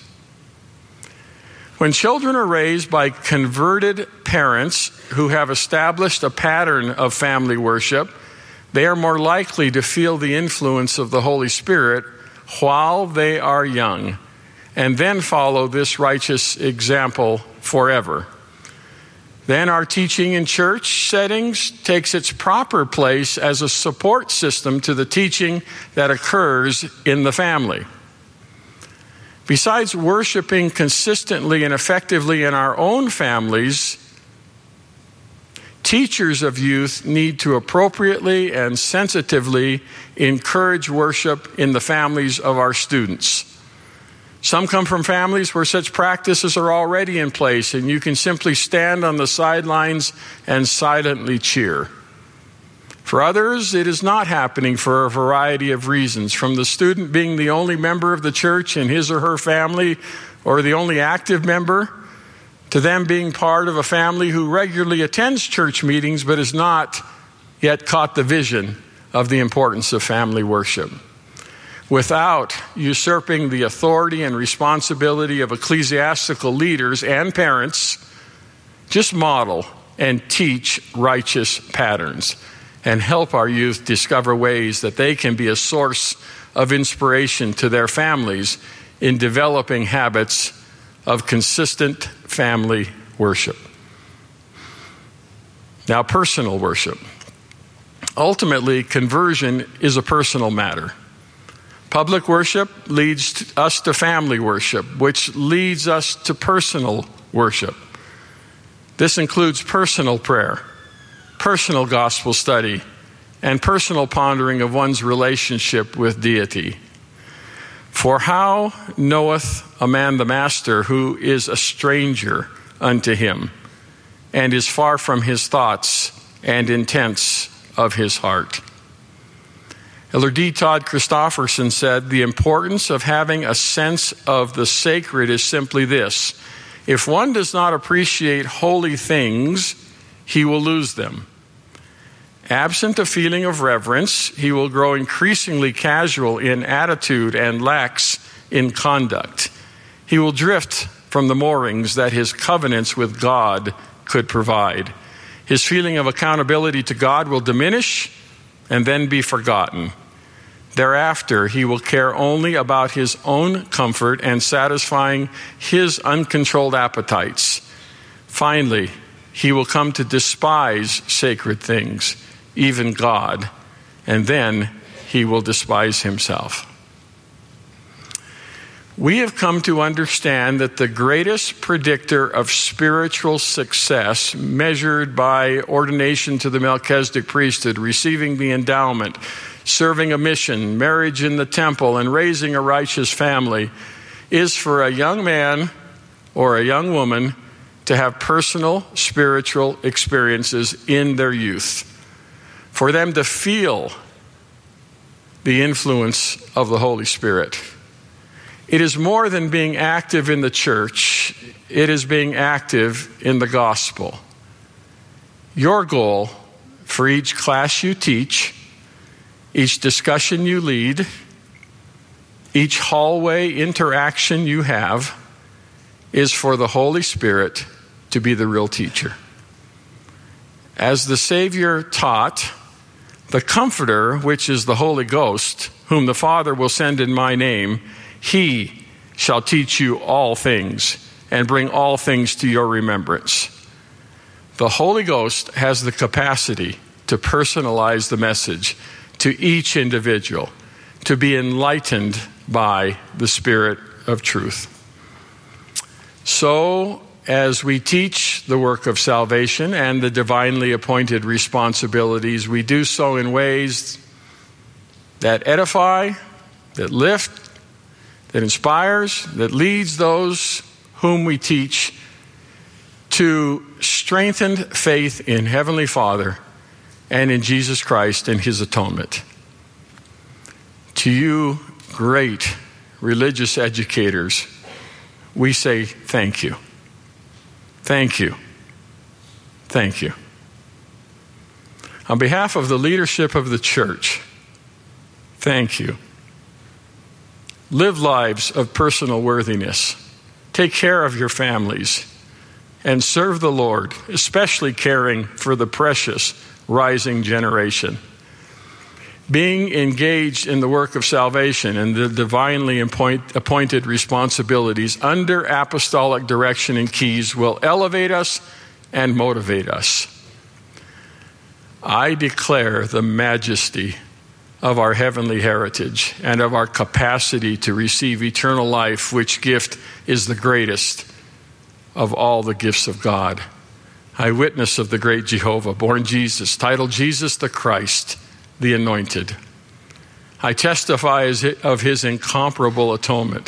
[SPEAKER 10] When children are raised by converted parents who have established a pattern of family worship, they are more likely to feel the influence of the Holy Spirit while they are young, and then follow this righteous example forever. Then our teaching in church settings takes its proper place as a support system to the teaching that occurs in the family. Besides worshiping consistently and effectively in our own families, teachers of youth need to appropriately and sensitively encourage worship in the families of our students. Some come from families where such practices are already in place, and you can simply stand on the sidelines and silently cheer. For others, it is not happening for a variety of reasons, from the student being the only member of the church in his or her family, or the only active member, to them being part of a family who regularly attends church meetings but has not yet caught the vision of the importance of family worship. Without usurping the authority and responsibility of ecclesiastical leaders and parents, just model and teach righteous patterns and help our youth discover ways that they can be a source of inspiration to their families in developing habits of consistent family worship. Now, personal worship. Ultimately, conversion is a personal matter. Public worship leads us to family worship, which leads us to personal worship. This includes personal prayer, personal gospel study, and personal pondering of one's relationship with deity. For how knoweth a man the master who is a stranger unto him, and is far from his thoughts and intents of his heart? Elder D. Todd Christofferson said, the importance of having a sense of the sacred is simply this: if one does not appreciate holy things, he will lose them. Absent a feeling of reverence, he will grow increasingly casual in attitude and lax in conduct. He will drift from the moorings that his covenants with God could provide. His feeling of accountability to God will diminish and then be forgotten. Thereafter, he will care only about his own comfort and satisfying his uncontrolled appetites. Finally, he will come to despise sacred things, even God, and then he will despise himself. We have come to understand that the greatest predictor of spiritual success, measured by ordination to the Melchizedek priesthood, receiving the endowment, serving a mission, marriage in the temple, and raising a righteous family, is for a young man or a young woman to have personal spiritual experiences in their youth, for them to feel the influence of the Holy Spirit. It is more than being active in the church. It is being active in the gospel. Your goal for each class you teach, each discussion you lead, each hallway interaction you have, is for the Holy Spirit to be the real teacher. As the Savior taught, the Comforter, which is the Holy Ghost, whom the Father will send in my name, he shall teach you all things and bring all things to your remembrance. The Holy Ghost has the capacity to personalize the message to each individual, to be enlightened by the Spirit of truth. So, as we teach the work of salvation and the divinely appointed responsibilities, we do so in ways that edify, that lift, that inspires, that leads those whom we teach to strengthened faith in Heavenly Father and in Jesus Christ and his atonement. To you, great religious educators, we say thank you. Thank you. Thank you. On behalf of the leadership of the church, thank you. Live lives of personal worthiness. Take care of your families and serve the Lord, especially caring for the precious rising generation. Being engaged in the work of salvation and the divinely appoint, appointed responsibilities under apostolic direction and keys will elevate us and motivate us. I declare the majesty of our heavenly heritage and of our capacity to receive eternal life, which gift is the greatest of all the gifts of God. I witness of the great Jehovah, born Jesus, titled Jesus the Christ, the Anointed. I testify of his incomparable atonement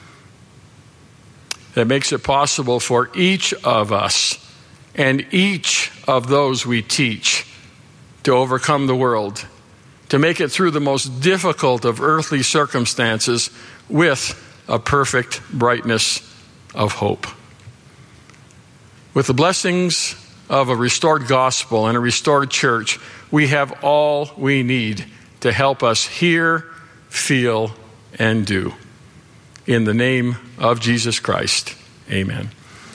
[SPEAKER 10] that makes it possible for each of us and each of those we teach to overcome the world, to make it through the most difficult of earthly circumstances with a perfect brightness of hope. With the blessings of a restored gospel and a restored church, we have all we need to help us hear, feel, and do. In the name of Jesus Christ, amen.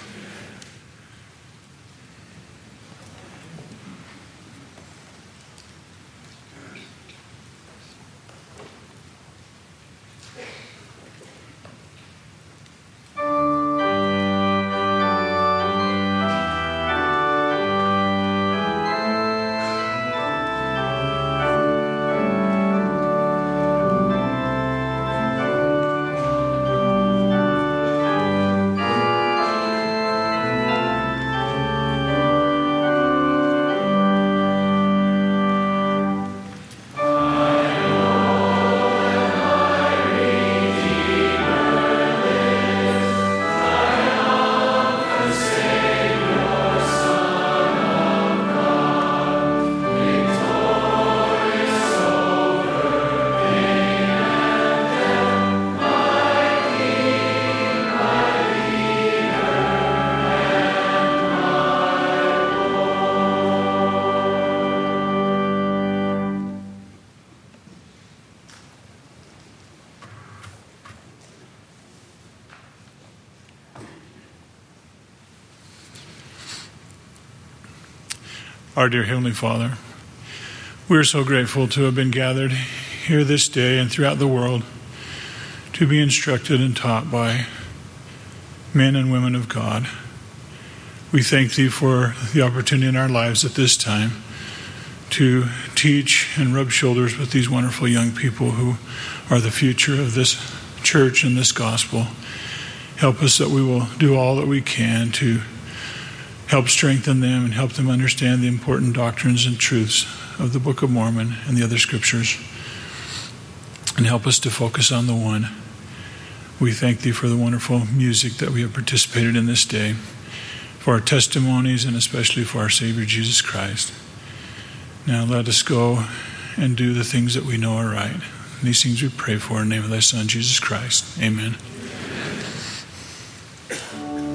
[SPEAKER 11] Our dear Heavenly Father, we are so grateful to have been gathered here this day and throughout the world to be instructed and taught by men and women of God. We thank Thee for the opportunity in our lives at this time to teach and rub shoulders with these wonderful young people who are the future of this church and this gospel. Help us that we will do all that we can to help strengthen them and help them understand the important doctrines and truths of the Book of Mormon and the other scriptures, and help us to focus on the one. We thank Thee for the wonderful music that we have participated in this day, for our testimonies, and especially for our Savior Jesus Christ. Now let us go and do the things that we know are right. These things we pray for in the name of Thy Son, Jesus Christ. Amen.